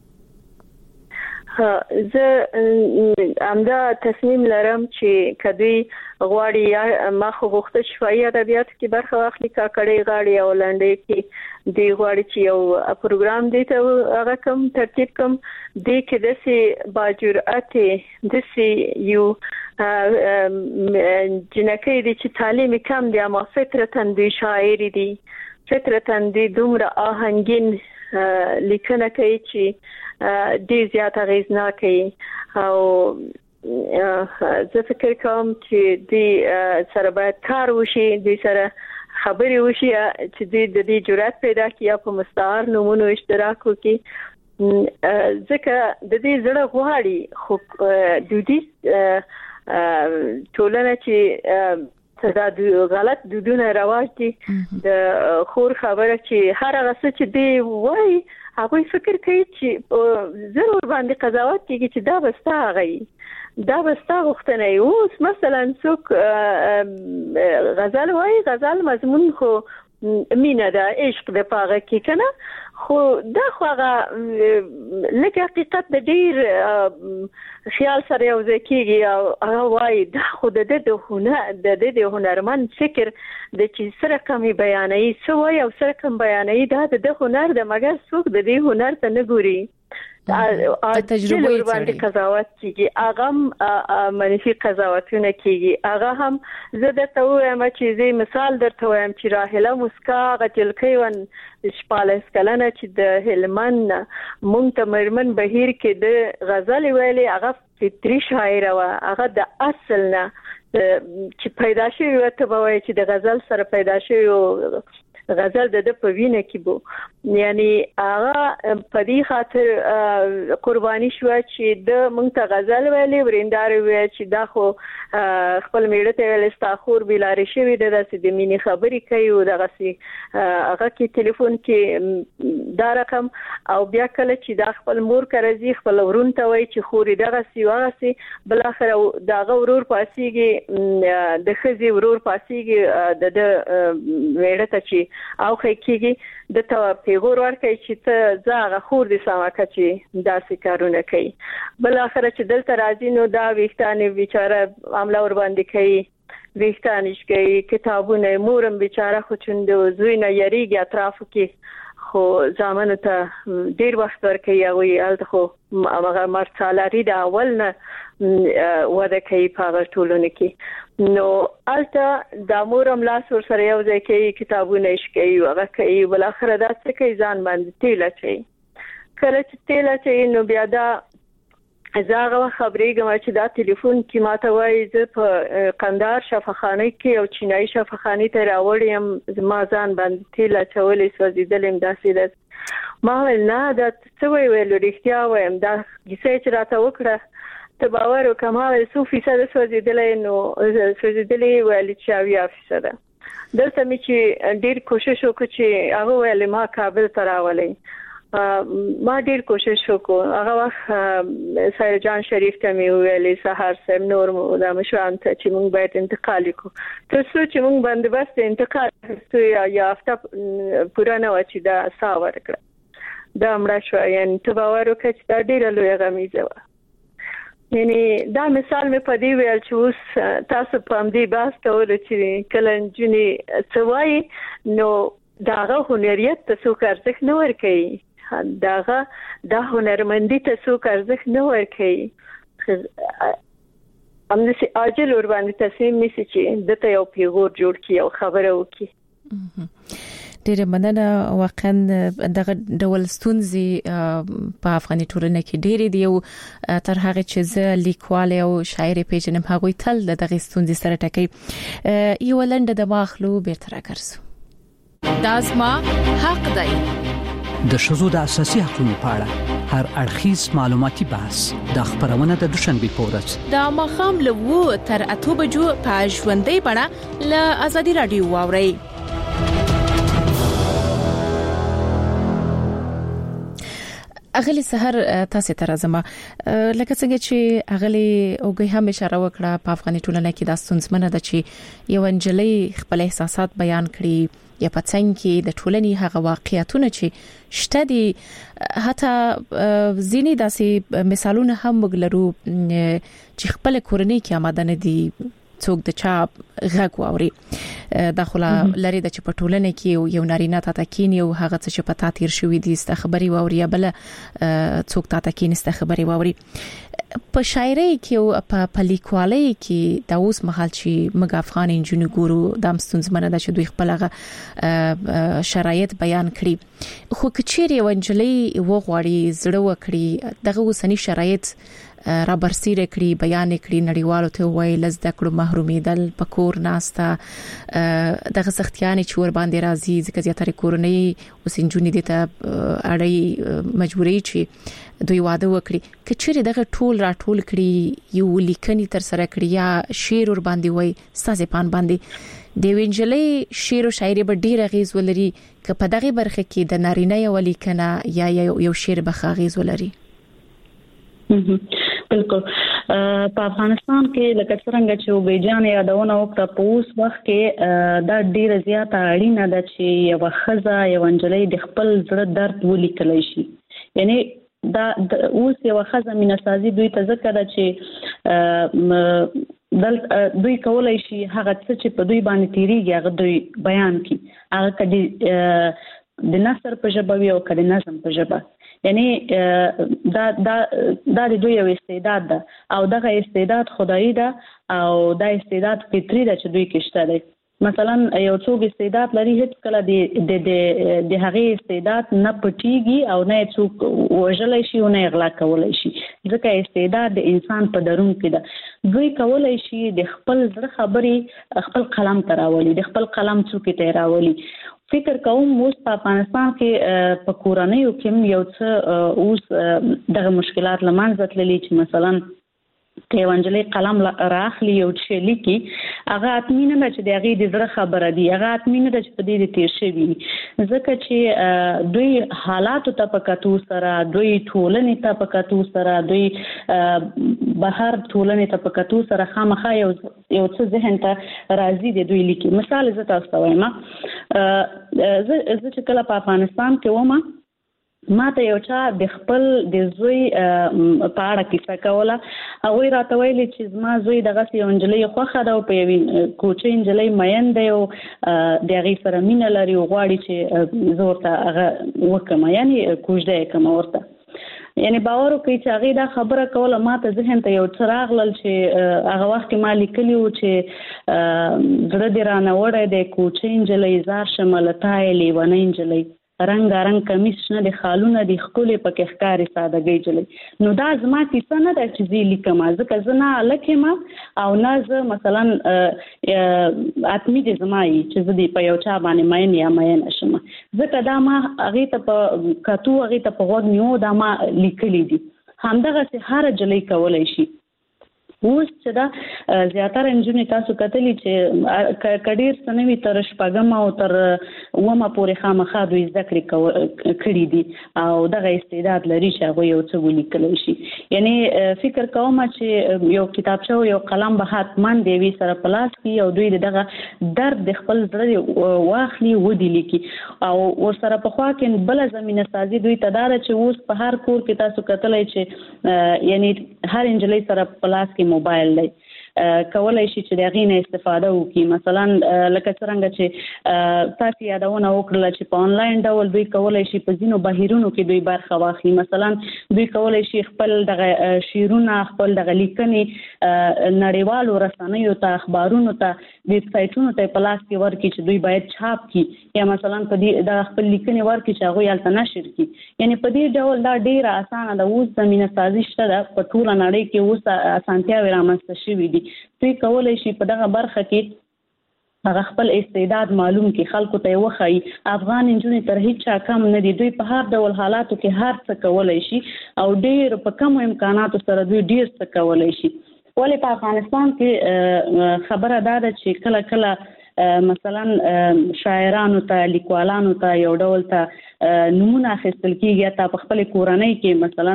زه امدا تصمیم لرم چې کدی غواړي یا ما خو غوښته شفاهي ادبیات کې برخه واخلي کا کړي غاړي او لنډې کې دی غواړي چې یو پروګرام دی ته هغه کوم ترتیب کوم دی کې د سي باجرأت د سي یو جنکې دي چې تعلیم کم دی اما فطرتن دی شاعر دي فطرتن دی دومره آهنګین لیکنه کوي چې ډیر زیات اغیزناکه او زه فکر کوم چې د سره باید کار وشي د سره خبري وشي چې د دې جرأت پیدا کړي په مستعار نمونو اشتراک وکړي ځکه د دې زړه غواړي خو د دې ټولنه چې دا غلط دودونه رواج دي د خور خبره چې هر هغه څه چې دی وای هغه فکر کوي چې ضرور باندې قضاوت کوي چې دا بستا غي دا بستا غوښتنه اوس مثلا څوک غزل وای غزل مضمون خو مینه ده عشق د پاغه کې کنه خو دا خو هغه لکه حقیقت د ډیر خیال سره یو ځکیږي او هغه وای دا خو د د هنر د د هنرمند فکر د چې سره کمی بیانې سو وای او سره کم بیانې دا د هنر د مګر څوک د دې هنر ته نه ګوري تجربه باندې قضاوت کیږي هغه منفي قضاوتونه کیږي هغه هم زه درته وایم چې زه مثال درته وایم چې راهله مسکا غتل کوي شپاله سکلنه چې د هلمن مونږ ته مرمن بهیر کې د غزل ویلي هغه فطري شاعر و هغه د اصل نه چې پیدا شوی وته وایي چې د غزل سره پیدا شوی غزل د په وینه کې بو یعنی هغه په دې خاطر قرباني شو چې د مونږ ته غزل ویلي وریندار وی چې دا خو خپل میړه ته ویل استاخور بلاره شوی د داسې د مینې خبرې کوي او دغه سي هغه کې ټلیفون کې دا رقم او بیا کله چې دا خپل مور کرزي خپل ورون ته وای چې خوري دغه سي واغه سي بل اخر دغه ورور پاسيږي د خزي ورور پاسيږي د میړه ته چې او خېکيږي د تو پیغور ورکړي چې ته زاغه خور دي سماکه چې داسې کارونه کوي بل اخر چې دلته راځي نو دا ویښتانه بیچاره عمله ور باندې کوي ویښتانش کوي کتابونه مورم بیچاره خو چوند زوی نه یریږي اطرافو کې خو ځامن ته ډیر وخت ورکوي او یالته خو هغه مرسالاري د اول نه وده کوي په ټولونه کې نو الته د مورم لاس ور سره یو ځای کې کتابونه شکي هغه کوي بل اخر دا څه کوي ځان باندې تیل اچي کله چې تیل اچي نو بیا دا زه هغه خبرېږم چې دا ټلیفون کې ماته وایي زه په قندهار شفاخانه کې یو چینایي شفاخانه ته راوړی یم، زما ځان باندې تیل اچولې سوځېدلې یم، داسې ده. ما ویل نه دا څه وایي؟ ویل رښتیا وایم، دا کیسه چې راته وکړه ته باور وکړه. ما ویل څو فیصده سوځېدلی؟ نو سوځېدلې ویل چې اویا فیصده. دلته مې چې ډېر کوشش وکړ چې هغه ویل ما کابل ته راولئ. ما ډیر کوشش وکړ. هغه وخت سیر جان شریف ته مې ویلې سحر صاحب نور د مشران ته چې موږ باید انتقال وکړو، تر څو چې موږ بندوبست انتقال وکړو یا هفته پوره نه و چې دا سا ورکړه دا مړه شوه. یعنی ته باور وکړه چې دا ډیره لویه غمیزه وه. یعنی دا مثال مې په دې ویل چې اوس تاسو په همدې بحث کولو چې کله نجونې څه وایي نو د هغه هنریت ته څوک ارزښت نه ورکوي، داغه د هنرمندي ته څوک ارزښت نه ورکوي. همداسې عاجل ور باندې تصمیم نیسي چې دته یو پیغور جوړ کړي او خبره وکړي. ډیره مننه. واقعا دغه ډول ستونزې په افغاني ټولنه کې ډېرې دي او تر هغه چې زه لیکوال او شاعر پیژنم هغه تل دغه ستونزې سره ټکي. یو لنډه د ماخلو بیرته راګرځو. دازما حق دی. د شذو د اساسي حقوقو په اړه هر اړخیز معلوماتي بحث د خبرونه د دوشنبه په ورځ د مخام له وو تر اته بجو په ژوندۍ بڼه له ازادي رادیو واوري. اغلی سحر تاسو ته راځم لکه څنګه چې اغلی اوګي هم اشاره وکړه په افغاني ټولنه کې د ستونزمنه د چې یو انجلۍ خپل احساسات بیان کړي یا په څنګه کې د ټولنې هغه واقعیتونه چې شته دي. حتی ځینې داسې مثالونه هم وګلرو چې خپل کورنۍ کې آماده نه دي څوک د چا غږ واوري. داخله لري د چې په ټولنه کې یو نارینه تا تکینی او هغه څه چې په تا تیر شوې دي ست خبري واوري بل څوک تا تکینی ست خبري واوري. په شاعري کې او په لیکوالۍ کې د اوس مهال چې موږ افغان انجونې ګورو د مستنزمنه د چې دوی خپل هغه شرایط بیان کړي، خو کچېری ونجلې وغواړي زړه وکړي دغه وسنی شرایط را برسیره کړي بیان کړي نړیوالو ته وایي لزد کړو محرومیدل پکور ناستا دغه سختیان چې ور باندې راځي ځکه زیاتره کورنۍ اوس انجونې دي ته اړای مجبورې چې دوی واده وکړي. کچېری دغه ټول را ټول کړي یو لیکنی تر سره کړی یا شعر ور باندې وایي سازه پان باندې د وینجلې شعر او شاعري به ډیر غیز ولري که په دغه برخه کې د نارینه یو لیکنه یا یو شعر به غیز ولري. بالکل په افغانستان کې لکه څنګه چې وګجان یادونه وکړه په اوس وخت کې دا ډیره زیاته اړینه ده چې یو خزه یو انجلۍ د خپل زړه درد ولیکلی شي. یعنی دا اوس یو خزه میناسازي دوی ته ذکر ده چې دل دوی کولای شي هغه څه چې په دوی باندې تیریږي هغه دوی بیان کړي، هغه کدي د نثر په ژبه وي او کدي نظم په ژبه. یعنی دا دا دا د دوی یو استعداد ده او دغه استعداد خدایي ده او دا استعداد فطري ده چې دوی کې شته دی. مثلا یو څوک استعداد لري هیڅ کله د د د هغه استعداد نه پټيږي او نه څوک وژلای شي او نه اغلا کولای شي، ځکه استعداد د انسان په درون کې ده. دوی کولای شي د خپل زړه خبرې خپل قلم ته راولي، د خپل قلم څوک ته راولي. فکر کوم اوس په افغانستان کې په کورنیو کې یو څه اوس دغه مشکلات لمانځه تللي چې مثلا که ونجلې قلم راخلی یو چې لیکي هغه اتمینه نه چې دغه د زړه خبره دی، هغه اتمینه چې په دې تیر شوی ځکه چې دوی حالات ته پکاتو سره دوی ټولنې ته پکاتو سره دوی بهر ټولنې ته پکاتو سره خامخا یو یو څه ذهن ته راځي د دوی لیکي. مثال زه تاسو ته وایم زه چې کله په افغانستان کې ومه ما ته یو چا د خپل د زوی په اړه کیسه کوله. هغوی راته ویلي چې زما زوی دغسې یو نجلۍ خوښه ده او په یوې کوچۍ نجلۍ مین دی او د هغې سره مینه لري او غواړي چې زه ورته هغه وکړم، یعنې کوژده یې کړم ورته. یعنی باور وکړئ چې هغې دا خبره کوله ما ته ذهن ته یو څه راغلل چې هغه وخت کې ما لیکلي وو چې زړه دې رانه وړی دی کوچۍ نجلۍ زار شمه له تا یې لیونۍ نجلۍ. رنگ رنگ کمیس نه د خالونه د خپلې پکې ښکاری سادهګۍ جلې نو دا زما کیسه نه ده چې زه لیکم ځکه زه نه لکم او نه زه مثلا اتمی دې زما چې زه دې په یو چا باندې مین یا مین شم ځکه دا ما هغه ته په کاتو هغه ته په وګ نیو دا ما لیکلي دي همدغه سه هر جلې کولای شي اوس چې دا زیاتره انجونې تاسو کتلی چې کډیر سنوي تر شپږم او تر ومه پورې خامخا دوی ذکر کړی دي او دغه استعداد لري چې هغه یو څه ولیکلی شي یعنی فکر کوم چې یو کتابچه او یو قلم به حتمان دی وی سره پلاس کی او دوی دغه درد د خپل زړه واخلي ودی لیکي او ور سره په خوا کې بل زمينه سازي دوی تدار چې اوس په هر کور کې تاسو کتلی چې یعنی هر انجلۍ سره پلاس کې موبایل دی کولای شي چې د غینه استفاده وکړي مثلا لکه څنګه چې تاسو یادونه وکړل چې په انلاین ډول دوی کولای شي په ځینو بهیرونو کې دوی برخه واخلي مثلا دوی کولای شي خپل دغه شیرونه خپل دغه لیکنې نړیوالو رسنیو ته اخبارونو ته ویب سایټونو ته پلاس کې ورکړي چې دوی باید چاپ کړي یا مثلا په دې د خپل لیکنې ورکړي چې هغه یالته نشر کړي یعنی په دې ډول دا ډیره اسانه ده اوس زمينه سازي شته په ټول نړۍ کې اوس اسانتیا ورامسته شوې دي دوی کولای شي په دغه برخه کې هغه خپل استعداد معلوم کې خلکو ته وخی افغان انجونې تر هیڅ چا کم نه دي دوی په هر ډول حالاتو کې هر څه کولای شي او ډیر په کم امکاناتو سره دوی ډیر څه کولای شي ولې په افغانستان کې خبره ده چې کله کله مثلا شاعرانو ته لیکوالانو ته یو ډول ته نمونه اخیستل کیږي تا په خپل کورنۍ کې مثلا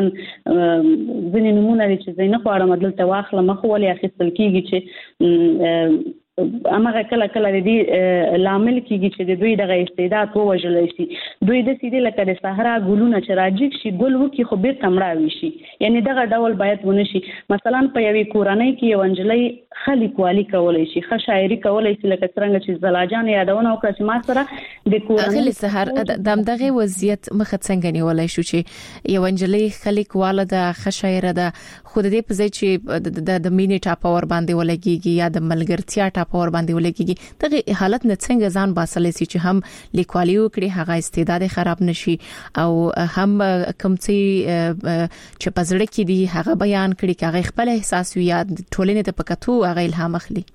ځینې نمونه چې زینه غواړم دلته واخلم خو ولې اخیستل کیږي چې امغه کله کله دې لامل کیږي چې د دوی دغه استعداد ووجلای شي دوی د سیدی لکه د صحرا ګلونه چې راجیک شي ګل وکي خو به تمړاوي شي یعنی دغه ډول باید ونه شي مثلا په یوې کورنۍ کې یو انجلۍ خلیق والی کولای شي ښه شاعري کولای شي لکه څنګه چې زلاجان یادونه وکړه چې ما سره د کورنۍ خلی سحر د دغه وضعیت مخ څنګه نیولای شو چې یو انجلۍ خلیق والده ښه شاعره ده خو د دې په ځای چې د مینې ټاپور باندې ولګيږي یا د ملګرتیا ټاپور باندې ولګيږي دغه حالت نه څنګه ځان باسلې سي چې هم لیکوالي وکړي هغه استعداد خراب نشي او هم کوم څه چې پزړه کې دي هغه بیان کړي هغه خپل احساس وي یا ټولنې ته پکاتو هغه الهام اخلي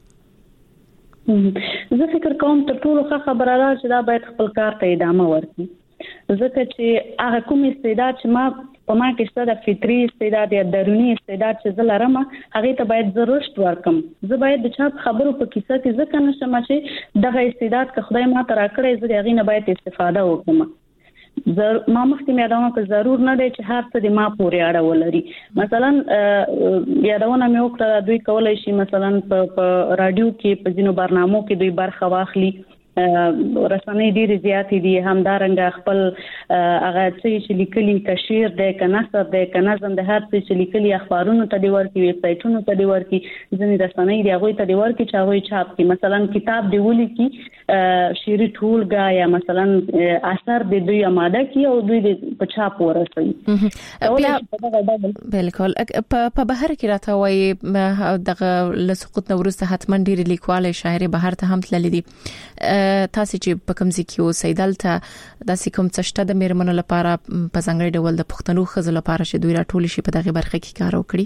زه فکر کوم ته ټول خبره ده چې دا باید خپل کار ته ادامه ورکړي ځکه چې هغه کوم استعداد چې ما په ما کې څه د فطري استعداد یا دروني استعداد چې زه لرم هغه ته باید ضرورت ورکم زه باید د چا خبرو په کیسه کې ځکه نشم چې دغه استعداد که خدای ما ته راکړی زه هغه نه باید استفاده وکړم زر ما مخکې مې یادونه که ضرور نه دی چې هر څه د ما پورې اړه ولري مثلا یادونه مې وکړه دوی کولای شي مثلا په رادیو کې په ځینو برنامو کې دوی برخه واخلي رسنۍ ډېرې زیاتې دي همدارنګه خپل هغه چې لیکلي کشیر دی که نثر دی که نظم د هر څه چې لیکلي اخبارونو ته دی ورکړي ویب سایټونو ته دی ورکړي ځینې رسنۍ دي هغوی ته دی ورکړي چې هغوی چاپ کړي مثلا کتاب دی ولیکي شعري ټولګه یا مثلا اثر دی دوی آماده کړي او دوی په چاپ ورسوي بالکل په بهر کې راته وایي دغه له سقوط نه وروسته حتما ډېرې لیکوالې شاعرې بهر ته هم تللې دي تاسو چې په کوم ځای کې اوسئ دلته داسې کوم څه شته د میرمنو لپاره په ځانګړي ډول د پښتنو ښځو لپاره چې دوی راټول شي په دغه برخه کې کار وکړي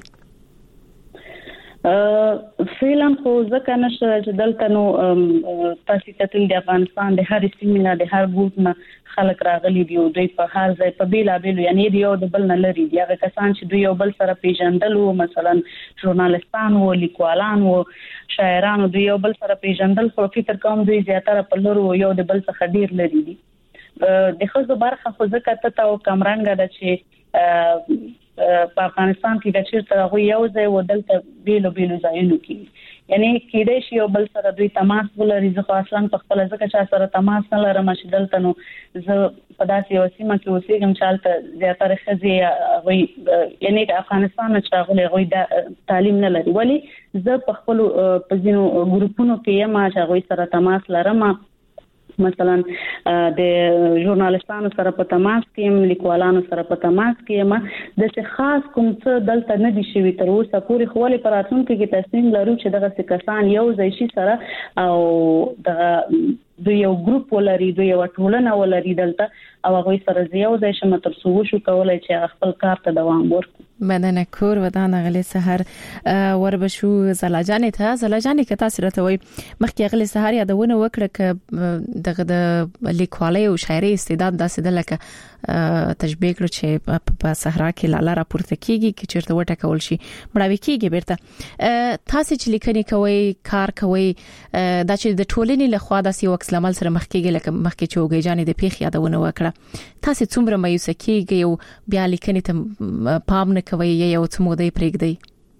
فعلا خو ځکه نشه چې دلته نو تاسو کتل د افغانستان د هر سیمې نه د هر ګوټ نه خلک راغلي دي او دوی په هر ځای په بیلا بیلو یعنی دی یو د بل نه لري دی هغه کسان چې دوی یو بل سره پیژندل او مثلا ژورنالستان او لیکوالان او شاعران دوی یو بل سره پیژندل خو فکر کوم دوی زیاتره په لورو یو د بل څخه ډیر لري دي د خزو برخه خو ځکه ته او کمرنګ ده چې په افغانستان کې د چیرته غو یو ځای ودلته بیلو بیلو ځایونو کې یعنی کېدای شي یو بل سره دوی تماس ولري ځکه اصلا په خپل ځکه چې سره تماس نه لرم چې دلته نو زه په داسې یو سیمه کې اوسېږم چې هلته زیاتره ښځې غوي یعنی د افغانستان چې غوي غوي د تعلیم نه لري ولی زه په خپل په ځینو ګروپونو کې یم چې غوي سره تماس لرم مثلا د ژورنالستانو سره په تماس کې لیکوالانو سره په تماس کې د څه خاص کوم څه دلته نه دي شوی تر اوسه پورې خولي پراتون کې تصمیم لرو چې دغه کسان یو ځای شي سره او د د یو ګروپ ولري د یو ټولنه ولري دلته او هغه سره زیاو ځای شمه تر څو شو کولای چې خپل کار ته دوام ورکړي. مننه کور ودان غلي سحر وربشو زلاجانې ته زلاجانې کته سره ته وي مخکې غلي سحر یادونه وکړه ک دغه د لیکوالۍ او شاعرۍ استعداد داسې د لکه تشبیه کړ چې په صحرا کې لاله راپورته کیږي چې چیرته وټکول شي مړاوي کیږي بیرته تاسو چې لیکنې کوي کار کوي دا چې د ټولنې له خوا داسې وکس لامل سره مخ کېږي لکه مخکې چې وګیجانې د پیښ یادونه وکړه تاسو څومره مایوس کیږي او بیا لیکنې ته پام نه کوي یو څه مودې پرېږدي؟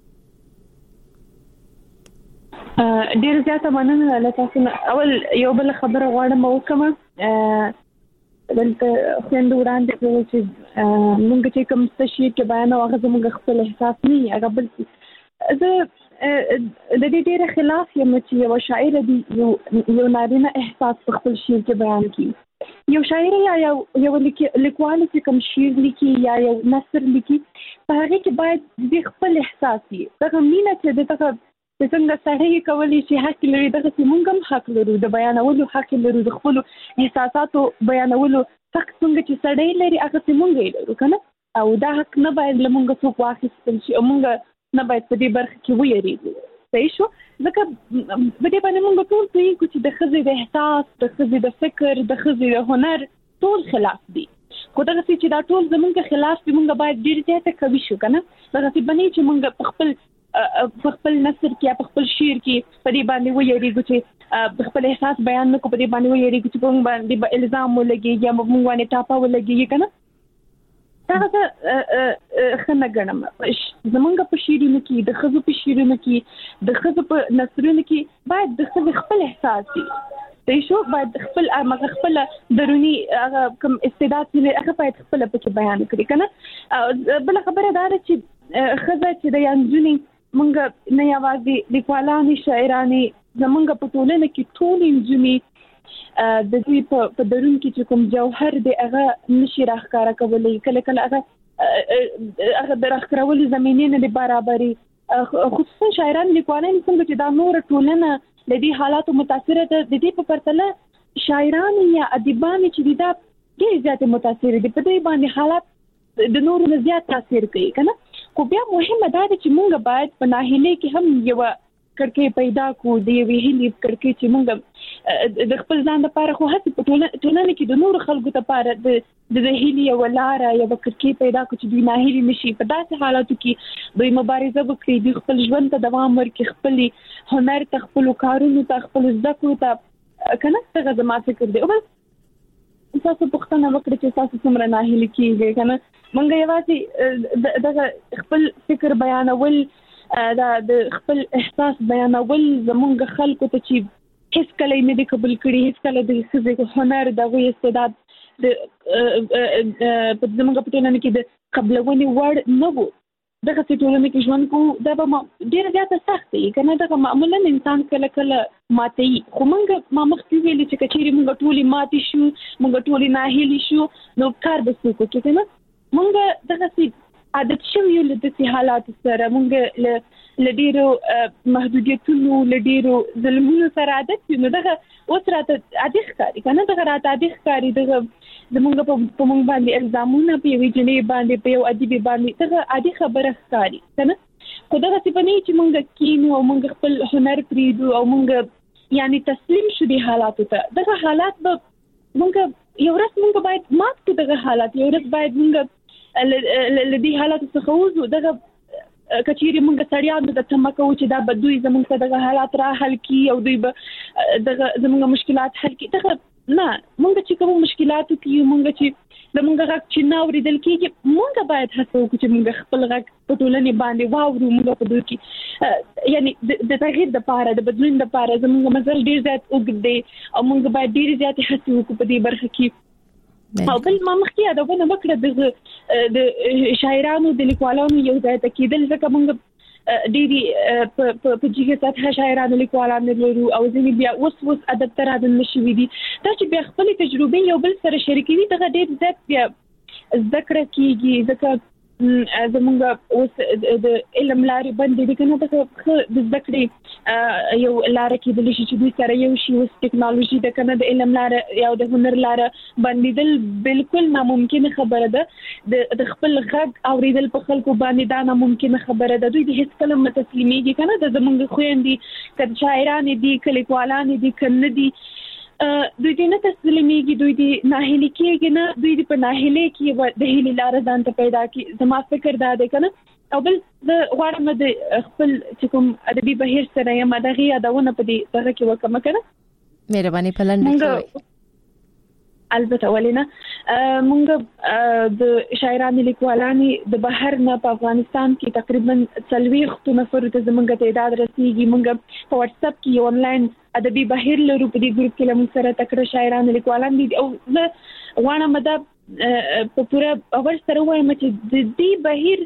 ډیر زیاته مننه له تاسو نه. اول یو بل خبره غواړم وکم دلته خوند وړاندې کوي چې موږ چې کوم څه شي کې بیان او هغه زموږ خپل احساس نه هغه بل زه د دې ډیره خلاف یم چې یو شاعر دی یو یو نارینه احساس په خپل شعر کې بیان کړي. یو شاعر یا یو یو لیکوال چې کوم شعر لیکي یا یو نثر لیکي په هغه کې باید د خپل احساس وي. دا مینه چې دغه څنګه سړی کولی چې حق لري دغه موږ هم حق لرو د بیانولو حق لرو د خپل احساساتو بیانولو حق څنګه چې سړی لري هغه موږ لرو کنه او دا حق نه باید لمونږ څوک واخیستل شي او موږ نه باید په دې برخه کې ویریږو. صحیح شو ځکه په دې باندې موږ ټول پوهیږو چې د ښځې د احساس د ښځې د فکر د ښځې د هنر ټول خلاف دي خو دغه چې دا ټول زمونږ خلاف دي موږ باید ډېر زیاته قوي شو کنه دغه چې بنې چې موږ په خپل په خپل نثر کې په خپل شعر کې په دې باندې ویریږو چې په خپل احساس بیان نکو په دې باندې ویریږو چې موږ باندې الزام ولګي یا موږ باندې ټاپه ولګي کنه دا څه خنه ګڼم. زمونږ په شعرونو کې د ښځو په شعرونو کې د ښځو په نثرونو کې باید د ښځې خپل احساس وي. صحیح شو باید خپل هغه خپل دروني هغه کوم استعداد لري هغه باید خپل په بیان کړي کنه. بل خبره دا ده چې ښځه چې د یانځونی مونږ نه یوازې لیکوالانې شاعرانې زمونږ په ټولنه کې ټول انجونی د دوی په درون کې چې کوم جوهر دی هغه نشي راښکاره کولی کله کله هغه هغه د راښکارولو زمینې نه برابري خصوصا شاعران لیکوالان څنګه چې دا نور ټولنه له دې حالاتو متاثره ده د دې په پرتله شاعران یا ادیبان چې دا ډېر زیات متاثر دي په دې باندې حالات د نورو نه زیات تاثیر کوي کنه. خو بیا مهمه ده چې موږ باید په ناهیلۍ کې هم یو کړکۍ پیدا کو د یوې هیلې کړکۍ چې موږ د خپل ځان لپاره خو هڅه په ټولنه کې د نورو خلکو لپاره د د هیلې یو لاره یو کړکۍ پیدا کو چې دوی ناهیلي نشي په داسې حالاتو کې دوی مبارزه وکړي دوی خپل ژوند ته دوام ورکړي خپل هنر ته خپل کارونو ته خپل زده کړو ته کنه څنګه زما فکر دی. او تاسو پوښتنه وکړئ چې تاسو څومره ناهیلي کیږئ کنه مونږ یوازې د خپل فکر بیانول دا د خپل احساس بیانول زمونږ خلکو ته چې هیڅ کله نه دي قبول کړي هیڅ کله د ښځې هنر د استعداد د په زمونږ په ټولنه کې د قبلونې وړ نه وو دغه ټولنه کې ژوند کو دا به ډېر زیاته سخت دی کنه دغه معمولا انسان کله کله ماتي خو مونږ ما مخکې ویلي چې کچېرې مونږ ټولي ماتي شو مونږ ټولي ناهیلي شو نو کار به څه کوو کنه مونږ دغه عادت شوی له دې حالات سره مونږ له ډیرو محدودیتونو له ډیرو ظلمونو سره عادت نو دغه اوس راته عادي ښکاري کنه دغه راته عادي ښکاري دغه زمونږ په مونږ باندې الزامونه په یوې جنې باندې په یو ادیب باندې دغه عادي خبره ښکاري کنه خو دغه څه په نه چې مونږ کینو او مونږ خپل هنر پریږدو او مونږ یعنی تسلیم شو دي حالاتو ته دغه حالات به مونږ یو ورځ مونږ باید مات کړو دغه حالات یو ورځ باید مونږ لدې حالات څخه وځو دغه کچېرې مونږ سړیانو د تمکو چې دا به دوی زمونږ ته دغه حالات را حل کړي او دوی به دغه زمونږ مشکلات حل کړي دغه نه مونږ چې کوم مشکلاتو کې مونږ چې زمونږ غږ چې نه اورېدل کېږي مونږ باید هڅه وکړو چې مونږ خپل غږ په ټولنې باندې واورو مونږ په دوی کې یعنی د تغییر دپاره د بدلون دپاره زمونږ مزل ډېر زیات اوږد دی او مونږ باید ډېرې زیاتې هڅې وکړو په دې برخه کې. او بل ما مخکې یادونه وکړه د د شاعرانو د لیکوالانو یو ځای ته کېدل ځکه موږ ډېرې په جګه سطحه شاعرانو لیکوالانو لرو او ځینې بیا اوس اوس ادب ته راغلي شوي دي دا چې بیا خپلې تجربې یو بل سره شریکوي دغه ډېر زیات بیا زده کړه کېږي ځکه زمونږ اوس د علم لارې بندې دي کنه د ذکرې یو لار کې د لشي چې دوی سره یو شی اوس ټیکنالوژي د کنه د علم لار یا د هنر لار بندیدل بالکل ناممکن خبره ده د خپل غږ اوریدل په خلکو باندې دا ناممکن خبره ده دوی د هیڅ کلمه تسلیميږي کنه د زمونږ خويندې کله شاعران دي کلیکوالان دي کنه دي دوی دې نه تسلیميږي دوی دې ناهیلي کېږي نه دوی دې په ناهیلي کې د هیلې لار ځان ته پیدا کی زما فکر دا دی کنه او بل د غواړم د خپل چې کوم ادبي بهیر سره یم دغه یادونه په دې طرح کې وکم کنه مهرباني پلان وکړئ البته ولینه مونږ د شاعرانو لیکوالانو د بهر نه په افغانستان کې تقریبا څلوېښت نفر ته زمونږ تعداد رسیدي مونږ په واتس اپ کې آنلاین ادبي بهیر لرو په دې ګروپ کې لمون سره تکړه شاعرانو لیکوالان دي او زه غواړم دا په پوره اور سره وایم چې د دې بهیر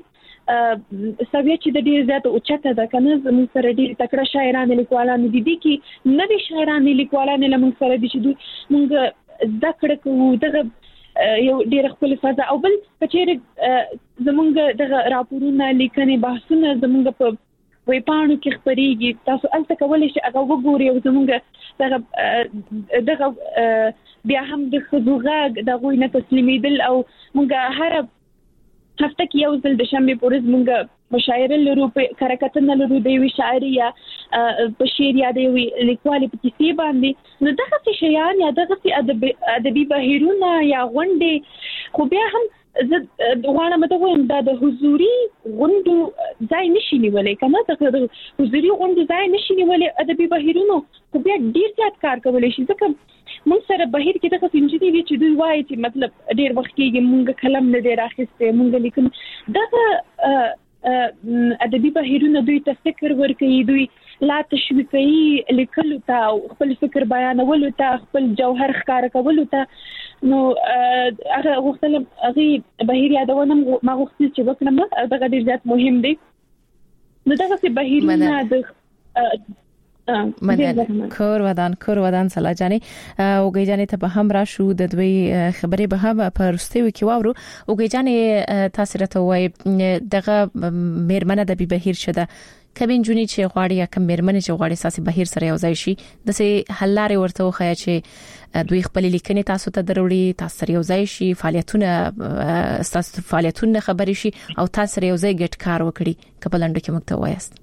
سوي چې د دې زیات اوچته ده کنه زموږ سره ډېر تکړه شاعرانو لیکوالان دي دي کې نوې شاعرانو لیکوالان لمون سره دي چې مونږ ذکر کوو دغه یو ډېر خپل فضا او بل کچېره زمونږ دغه راپورونه لیکنې بحثونه زمونږ په وی پانو کې خبريږي تاسو الته کولای شئ هغه وګورئ او زمونږ دغه دغه بیا هم د خزوغه دغه نه تسلیمیدل او مونږ هر هفته کې یو ځل د شنبه پورز مونږ مشاعره لرو په کارکتنه لرو د وی شاعري یا په شعر یا د وی لیکوالي په کیسې باندې نو دغه څه شیان یا دغه څه ادبي ادبي بهیرونه یا غونډې خو بیا هم زه غواړم ته وایم دا د حضوري غونډو ځای نشي نیولای کنه دا د حضوري غونډو ځای نشي نیولای ادبي بهیرونو خو بیا ډیر زیات کار کولای شي ځکه مونږ سره بهیر کې دغه انجینری وی چې دوی وایي چې مطلب ډیر وخت کې مونږ کلم نه ډیر اخیسته مونږ لیکن دغه ادبي بهیرونه دوی ته فکر ورکوي دوی لا تشویقي لیکلو ته خپل فکر بیانولو ته خپل جوهر ښکار کولو ته نو هغه وختل هغه بهیر یادونه ما وختي چې وکړم دغه ډیر زیات مهم دی نو دغه بهیرونه د مننه کور ودان کور ودان سلا جاني اوګي جاني ته به هم را شو د دوی خبرې به هم په رستیو کې واورو اوګي جاني تاسو راته وای دغه مېرمنه د بهیر شده کبین جونی چې غواړي یا کم مېرمنه چې غواړي ساسي بهیر سره یو ځای شي د سه حل لارې ورته وخیا چې دوی خپل لیکنې تاسو ته دروړي تاسو سره یو ځای شي فعالیتونه تاسو فعالیتونه خبري شي او تاسو سره یو ځای ګټ کار وکړي کبلندو کې مکته وایست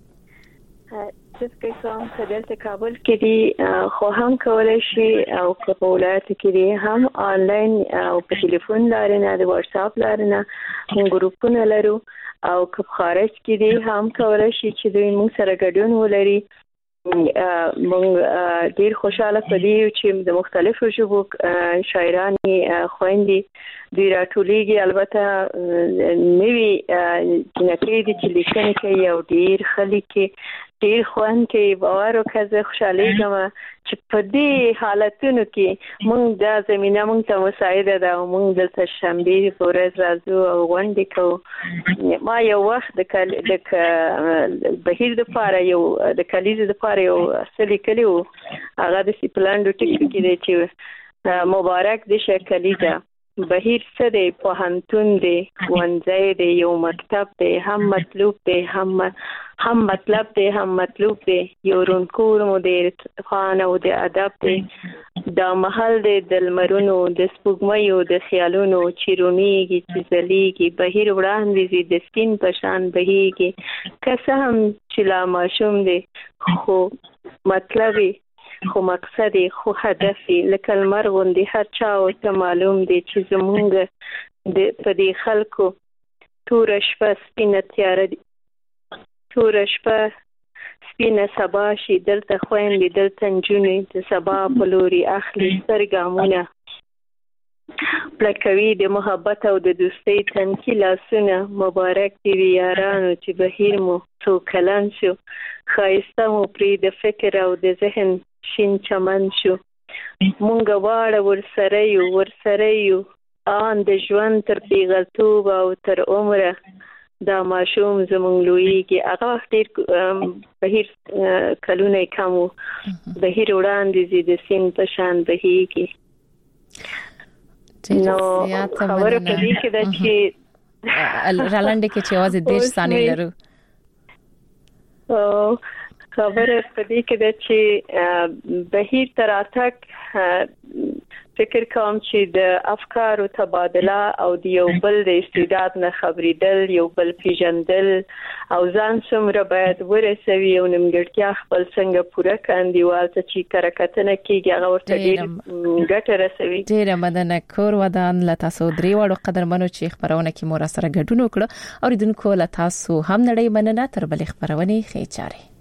چې کوم څه دلته کابل کې دي خو هم کولای شي او په ولایت کې دي هم آنلاین او په ټلیفون لارې نه د واتس اپ لارې نه موږ ګروپونه لرو او په خارج کې دي هم کولای شي چې دوی موږ سره ګډون ولري موږ ډیر خوشاله پدې چې د مختلفو ژبو شاعراني خويندې دوی راټولېږي البته نوی جنکې دي چې لیکنې کوي او ډیر خلک ډیر خوان کې باور وکړه خوشاله یم چې په دې حالتونو کې موږ د زمينه موږ ته مساعده ده او موږ د شنبه په ورځ راځو او غونډې کوو ما یو وخت د د بهیر د پاره یو د کلیزې د پاره یو اصلي کلیو هغه د سپلانډو ټیک کې دی چې مبارک دي شکلیزه بهیر څه دی پوهنتون دی ونځای دی یو مکتب دی هم مطلوب دی هم هم مطلب دی هم مطلوب دی یو رونکور مدیر خان او د ادب دی دا محل دی د لمرونو د سپوږمۍ او د خیالونو چیرونیږي چې زلیږي بهیر وړاندې د سپین پشان بهیږي که هم چې لا ماشوم دی خو مطلبي خو مقصد خو هدف لکه لمر غوندي هر چا او ته معلوم دی چې زمونږ د په دې خلکو تور شپه سپینه تیار دي تور شپه سپینه سبا شي دلته خويندې دلته نجونې د سبا په لوري اخلي سترګامونه پلکوي د محبت او د دوستۍ تنکي لاسونه مبارک دی یارانو چې بهیر مو څو کلن شو خایسته مو پرې د فکر او د ذهن شین چمن شو مونږ واړه ورسره یو ورسره یو آن د ژوند تر پیغلتوب او تر عمره دا ماشوم زمونږ لویږي هغه وخت ډېر بهیر کلونه کم و بهیر وړاندې د سیند په شان بهیږي نو خبره په دې کې ده چې رالاندې کې چې واځي دیش ثاني لرو او خبره پدې کې د چې بهیر تراتک فکر کوم چې د افکارو تبادله او د یو بل د استعداد نه خبرېدل یو بل پیژندل او ځان څومره باید ورسوي او نیمګړتیا خپل څنګه پوره کاندیوال ته چې کرکټنه کېږي هغه ورته ډېر ګټه رسوي. ډېر مننه کور ودان له تاسو درې وړو قدرمنو چې خبرونه کې مو را سره ګډون وکړه او ریدونکو له تاسو هم نړۍ مننه تر بلې خبرونه ښه چاري.